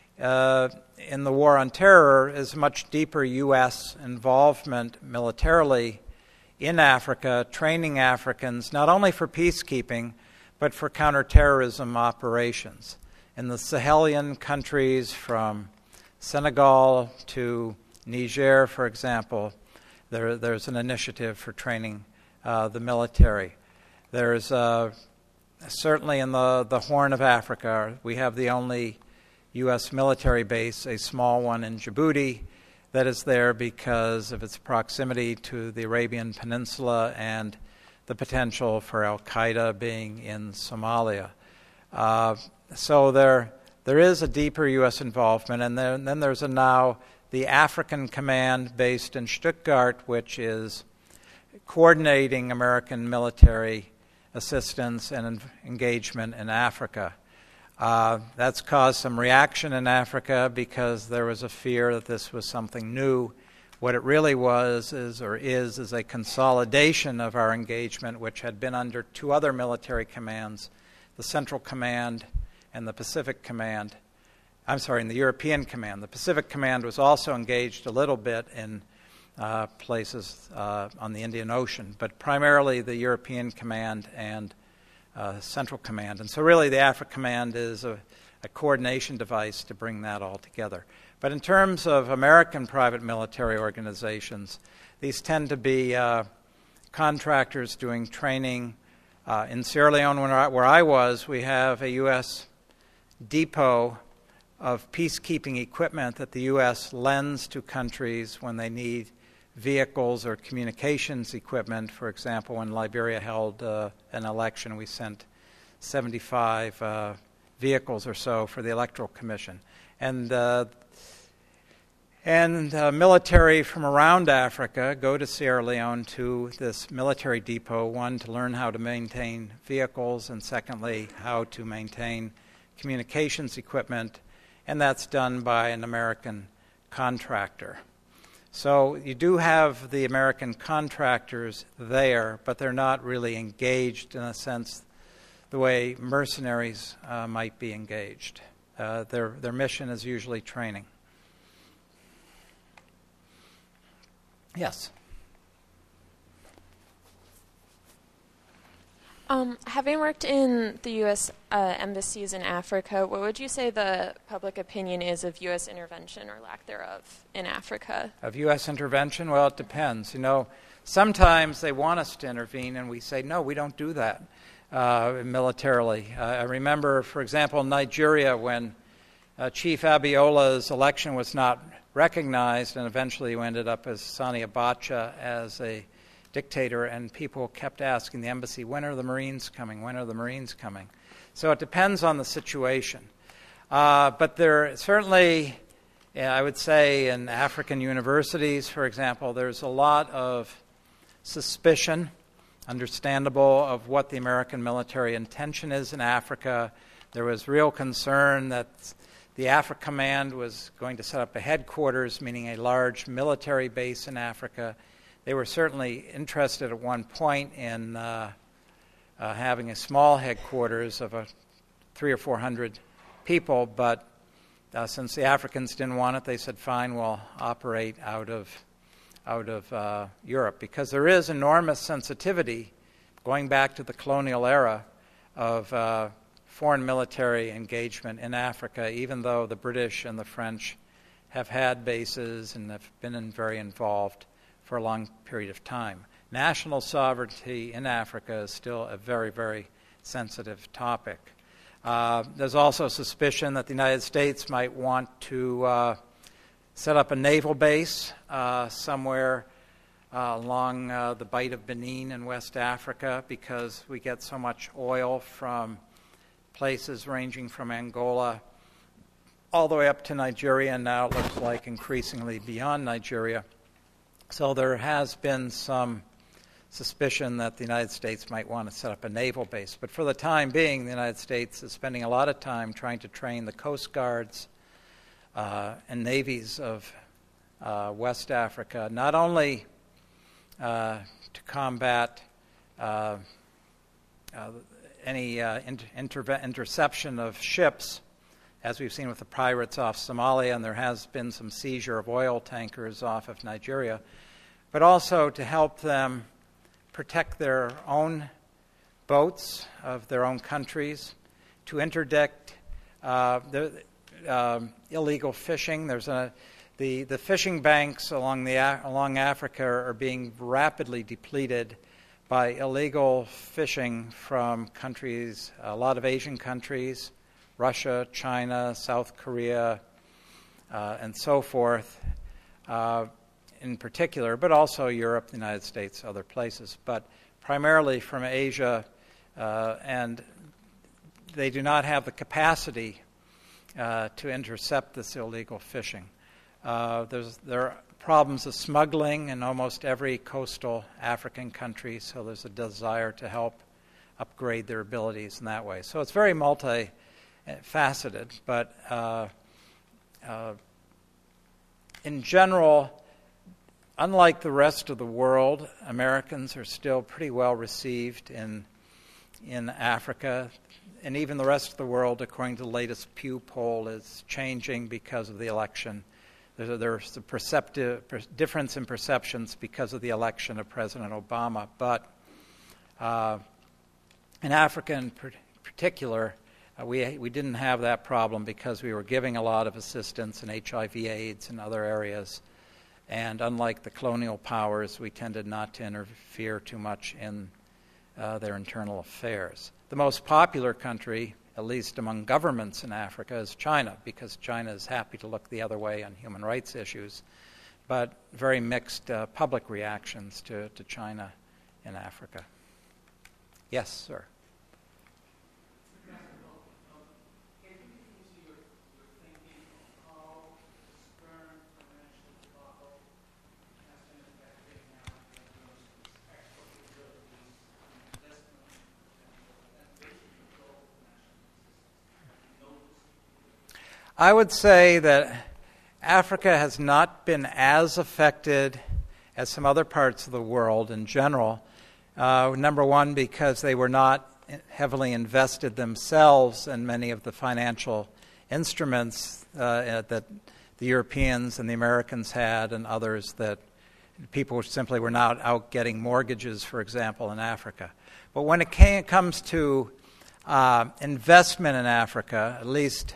in the war on terror is much deeper U.S. involvement militarily in Africa, training Africans not only for peacekeeping, but for counterterrorism operations. In the Sahelian countries, from Senegal to Niger, for example, there's an initiative for training the military. There's certainly in the Horn of Africa, we have the only U.S. military base, a small one in Djibouti, that is there because of its proximity to the Arabian Peninsula and the potential for al-Qaeda being in Somalia. So there is a deeper U.S. involvement, and then there's now the African Command based in Stuttgart, which is coordinating American military assistance and engagement in Africa. That's caused some reaction in Africa because there was a fear that this was something new. What it really was is a consolidation of our engagement, which had been under two other military commands, the Central Command and the Pacific Command. I'm sorry, in the European Command. The Pacific Command was also engaged a little bit in places on the Indian Ocean, but primarily the European Command and Central Command. And so really the Africa Command is a coordination device to bring that all together. But in terms of American private military organizations, these tend to be contractors doing training. In Sierra Leone, where I was, we have a U.S. depot of peacekeeping equipment that the U.S. lends to countries when they need vehicles or communications equipment. For example, when Liberia held an election, we sent 75 vehicles or so for the Electoral Commission. And military from around Africa go to Sierra Leone to this military depot, one, to learn how to maintain vehicles, and secondly, how to maintain communications equipment, and that's done by an American contractor. So you do have the American contractors there, but they're not really engaged in a sense the way mercenaries might be engaged. Their mission is usually training. Yes? Having worked in the U.S. Embassies in Africa, what would you say the public opinion is of U.S. intervention or lack thereof in Africa? Of U.S. intervention? Well, it depends. Sometimes they want us to intervene, and we say, no, we don't do that militarily. I remember, for example, Nigeria, when Chief Abiola's election was not recognized, and eventually he ended up as Sani Abacha as a dictator, and people kept asking the embassy, when are the Marines coming? When are the Marines coming? So it depends on the situation. But there certainly, I would say, in African universities, for example, there's a lot of suspicion, understandable, of what the American military intention is in Africa. There was real concern that the Africa Command was going to set up a headquarters, meaning a large military base in Africa. They were certainly interested at one point in having a small headquarters of 300 or 400 people, but since the Africans didn't want it, they said, fine, we'll operate out of Europe, because there is enormous sensitivity, going back to the colonial era, of foreign military engagement in Africa, even though the British and the French have had bases and have been very involved for a long period of time. National sovereignty in Africa is still a very, very sensitive topic. There's also suspicion that the United States might want to set up a naval base somewhere along the Bight of Benin in West Africa, because we get so much oil from places ranging from Angola all the way up to Nigeria, and now it looks like increasingly beyond Nigeria. So there has been some suspicion that the United States might want to set up a naval base. But for the time being, the United States is spending a lot of time trying to train the Coast Guards and navies of West Africa, not only to combat any interception of ships, as we've seen with the pirates off Somalia, and there has been some seizure of oil tankers off of Nigeria, but also to help them protect their own boats of their own countries, to interdict illegal fishing. The fishing banks along Africa are being rapidly depleted by illegal fishing from countries, a lot of Asian countries, Russia, China, South Korea, and so forth, in particular, but also Europe, the United States, other places, but primarily from Asia, and they do not have the capacity to intercept this illegal fishing. There are problems of smuggling in almost every coastal African country, so there's a desire to help upgrade their abilities in that way. So it's very multifaceted, but in general, unlike the rest of the world, Americans are still pretty well received in Africa, and even the rest of the world, according to the latest Pew poll, is changing because of the election. There's a perceptive difference in perceptions because of the election of President Obama, but in Africa in particular, we didn't have that problem because we were giving a lot of assistance in HIV/AIDS and other areas. And unlike the colonial powers, we tended not to interfere too much in their internal affairs. The most popular country, at least among governments in Africa, is China, because China is happy to look the other way on human rights issues, but very mixed public reactions to China in Africa. Yes, sir. I would say that Africa has not been as affected as some other parts of the world in general. Number one, because they were not heavily invested themselves in many of the financial instruments that the Europeans and the Americans had, and others that People simply were not out getting mortgages, for example, in Africa. But when it comes to investment in Africa, at least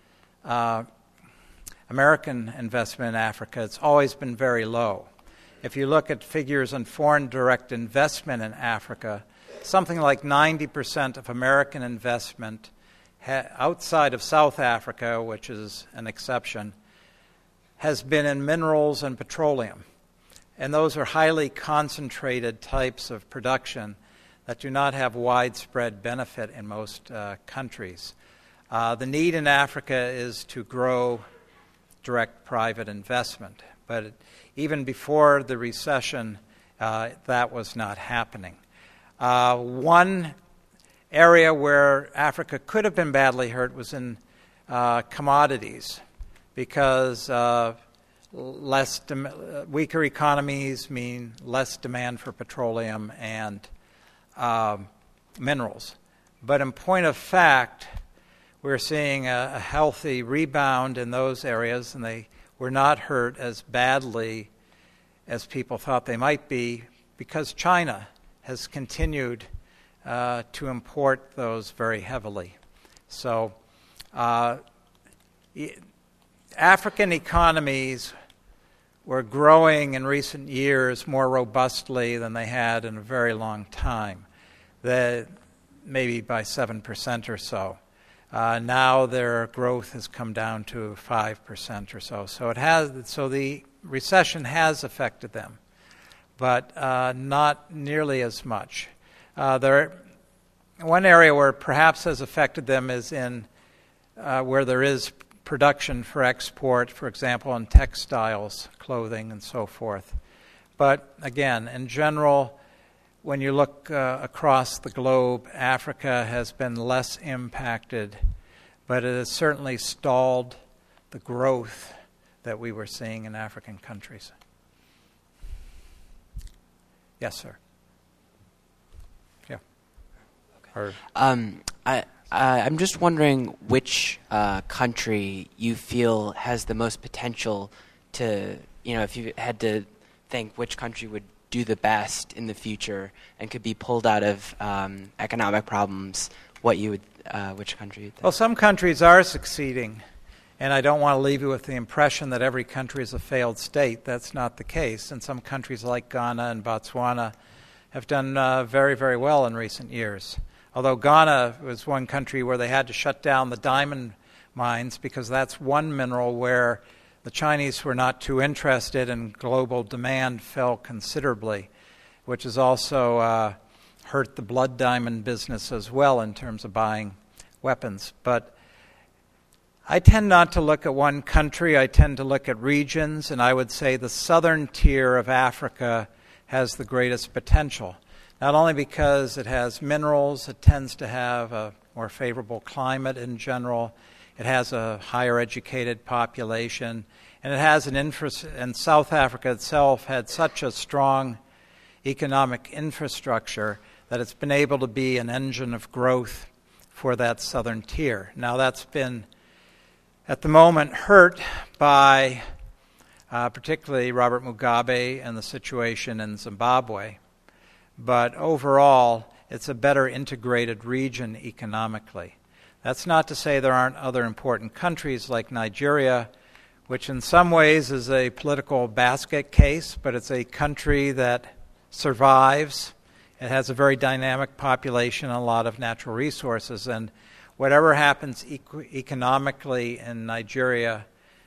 American investment in Africa, it's always been very low. If you look at figures on foreign direct investment in Africa, something like 90% of American investment outside of South Africa, which is an exception, has been in minerals and petroleum. And those are highly concentrated types of production that do not have widespread benefit in most countries. The need in Africa is to grow direct private investment. But even before the recession, that was not happening. One area where Africa could have been badly hurt was in commodities, because weaker economies mean less demand for petroleum and minerals. But in point of fact, we're seeing a healthy rebound in those areas, and they were not hurt as badly as people thought they might be, because China has continued to import those very heavily. So African economies were growing in recent years more robustly than they had in a very long time, maybe by 7% or so. Now their growth has come down to 5% or so. So the recession has affected them, but not nearly as much. One area where it perhaps has affected them is in where there is production for export, for example, in textiles, clothing, and so forth. But again, in general, when you look across the globe, Africa has been less impacted, but it has certainly stalled the growth that we were seeing in African countries. Yes, sir. Yeah. Okay. I'm just wondering which country you feel has the most potential to, if you had to think which country would do the best in the future and could be pulled out of economic problems, which country you'd think? Well, some countries are succeeding, and I don't want to leave you with the impression that every country is a failed state. That's not the case. And some countries like Ghana and Botswana have done very, very well in recent years. Although Ghana was one country where they had to shut down the diamond mines because that's one mineral where the Chinese were not too interested and global demand fell considerably, which has also hurt the blood diamond business as well in terms of buying weapons. But I tend not to look at one country. I tend to look at regions, and I would say the southern tier of Africa has the greatest potential. Not only because it has minerals, it tends to have a more favorable climate in general, it has a higher educated population, and it has and South Africa itself had such a strong economic infrastructure that it's been able to be an engine of growth for that southern tier. Now that's been, at the moment, hurt by particularly Robert Mugabe and the situation in Zimbabwe. But overall, it's a better integrated region economically. That's not to say there aren't other important countries like Nigeria, which in some ways is a political basket case, but it's a country that survives. It has a very dynamic population and a lot of natural resources, and whatever happens economically in Nigeria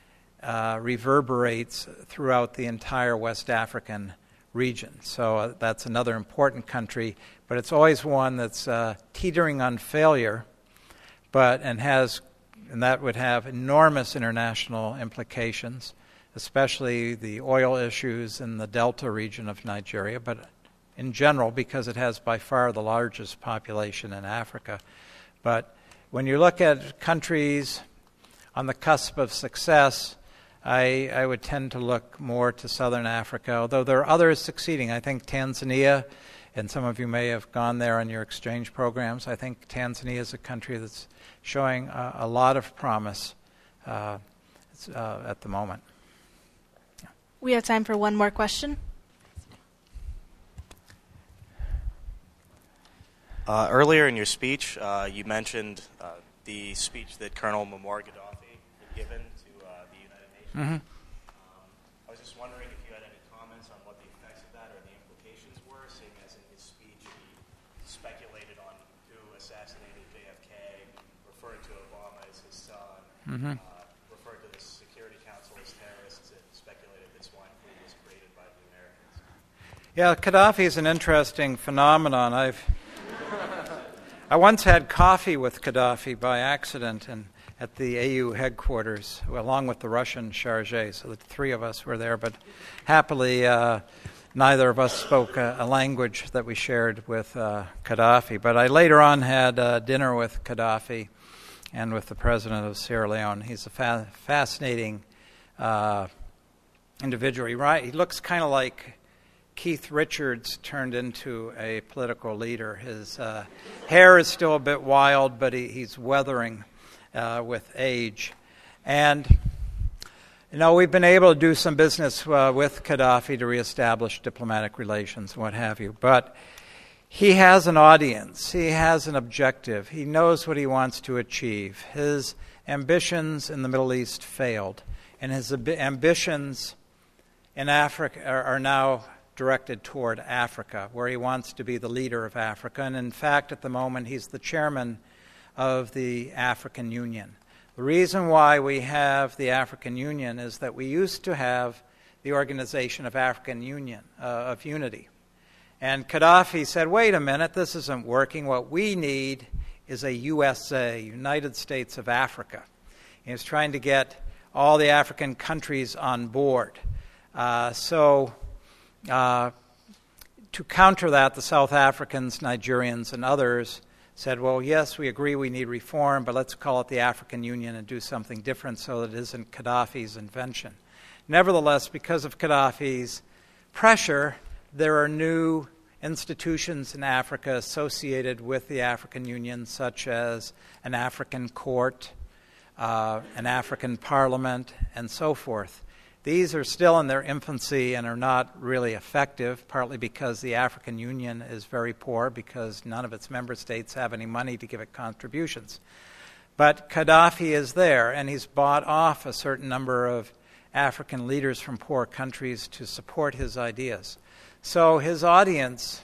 reverberates throughout the entire West African region. So that's another important country, but it's always one that's teetering on failure, and that would have enormous international implications, especially the oil issues in the Delta region of Nigeria, but in general because it has by far the largest population in Africa. But when you look at countries on the cusp of success, I would tend to look more to southern Africa, although there are others succeeding. I think Tanzania, and some of you may have gone there on your exchange programs, I think Tanzania is a country that's showing a lot of promise at the moment. We have time for one more question. Earlier in your speech, you mentioned the speech that Colonel Muammar Gaddafi had given to the United Nations. I was just wondering if you had any comments on what the effects of that or the implications were, seeing as in his speech he speculated on who assassinated JFK, referred to Obama as his son, referred to the Security Council as terrorists, and speculated that swine flu was created by the Americans. Yeah, Gaddafi is an interesting phenomenon. I once had coffee with Gaddafi by accident at the AU headquarters, along with the Russian chargé, so the three of us were there, but happily neither of us spoke a language that we shared with Gaddafi. But I later on had dinner with Gaddafi and with the president of Sierra Leone. He's a fascinating individual. He looks kind of like Keith Richards turned into a political leader. His hair is still a bit wild, but he's weathering with age. And, we've been able to do some business with Gaddafi to reestablish diplomatic relations and what have you. But he has an audience. He has an objective. He knows what he wants to achieve. His ambitions in the Middle East failed. And his ambitions in Africa are now directed toward Africa, where he wants to be the leader of Africa. And in fact, at the moment, he's the chairman of the African Union. The reason why we have the African Union is that we used to have the Organization of African Union, of Unity. And Gaddafi said, wait a minute, this isn't working. What we need is a USA, United States of Africa. He was trying to get all the African countries on board. To counter that, the South Africans, Nigerians, and others said, well, yes, we agree we need reform, but let's call it the African Union and do something different so that it isn't Gaddafi's invention. Nevertheless, because of Gaddafi's pressure, there are new institutions in Africa associated with the African Union, such as an African court, an African parliament, and so forth. These are still in their infancy and are not really effective, partly because the African Union is very poor because none of its member states have any money to give it contributions. But Gaddafi is there, and he's bought off a certain number of African leaders from poor countries to support his ideas. So his audience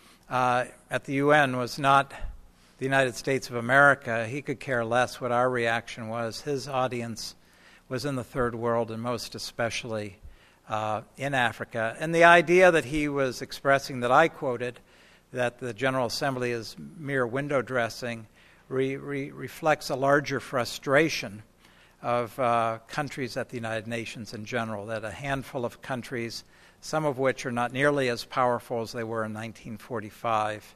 at the UN was not the United States of America. He could care less what our reaction was. His audience was in the third world, and most especially in Africa. And the idea that he was expressing, that I quoted, that the General Assembly is mere window dressing, reflects a larger frustration of countries at the United Nations in general, that a handful of countries, some of which are not nearly as powerful as they were in 1945,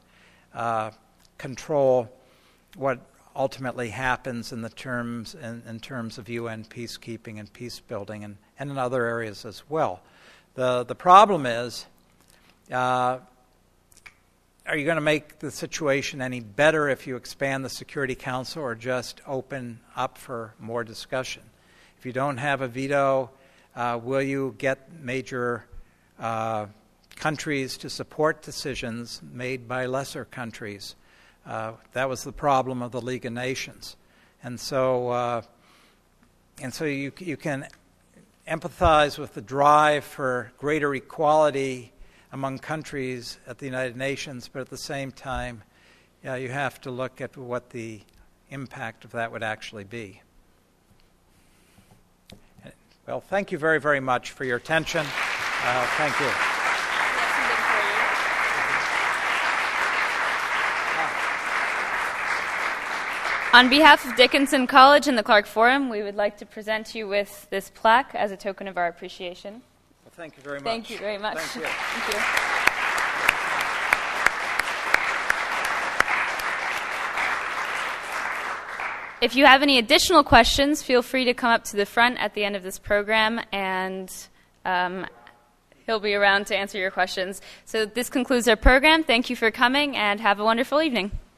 control what ultimately happens in terms of UN peacekeeping and peace building, and in other areas as well. The problem is, are you going to make the situation any better if you expand the Security Council or just open up for more discussion? If you don't have a veto, will you get major countries to support decisions made by lesser countries? That was the problem of the League of Nations. And so you can empathize with the drive for greater equality among countries at the United Nations, but at the same time, you have to look at what the impact of that would actually be. Well, thank you very, very much for your attention. Thank you. On behalf of Dickinson College and the Clark Forum, we would like to present you with this plaque as a token of our appreciation. Well, thank you very much. Thank you very much. Thank you. Thank you. If you have any additional questions, feel free to come up to the front at the end of this program, and he'll be around to answer your questions. So this concludes our program. Thank you for coming, and have a wonderful evening.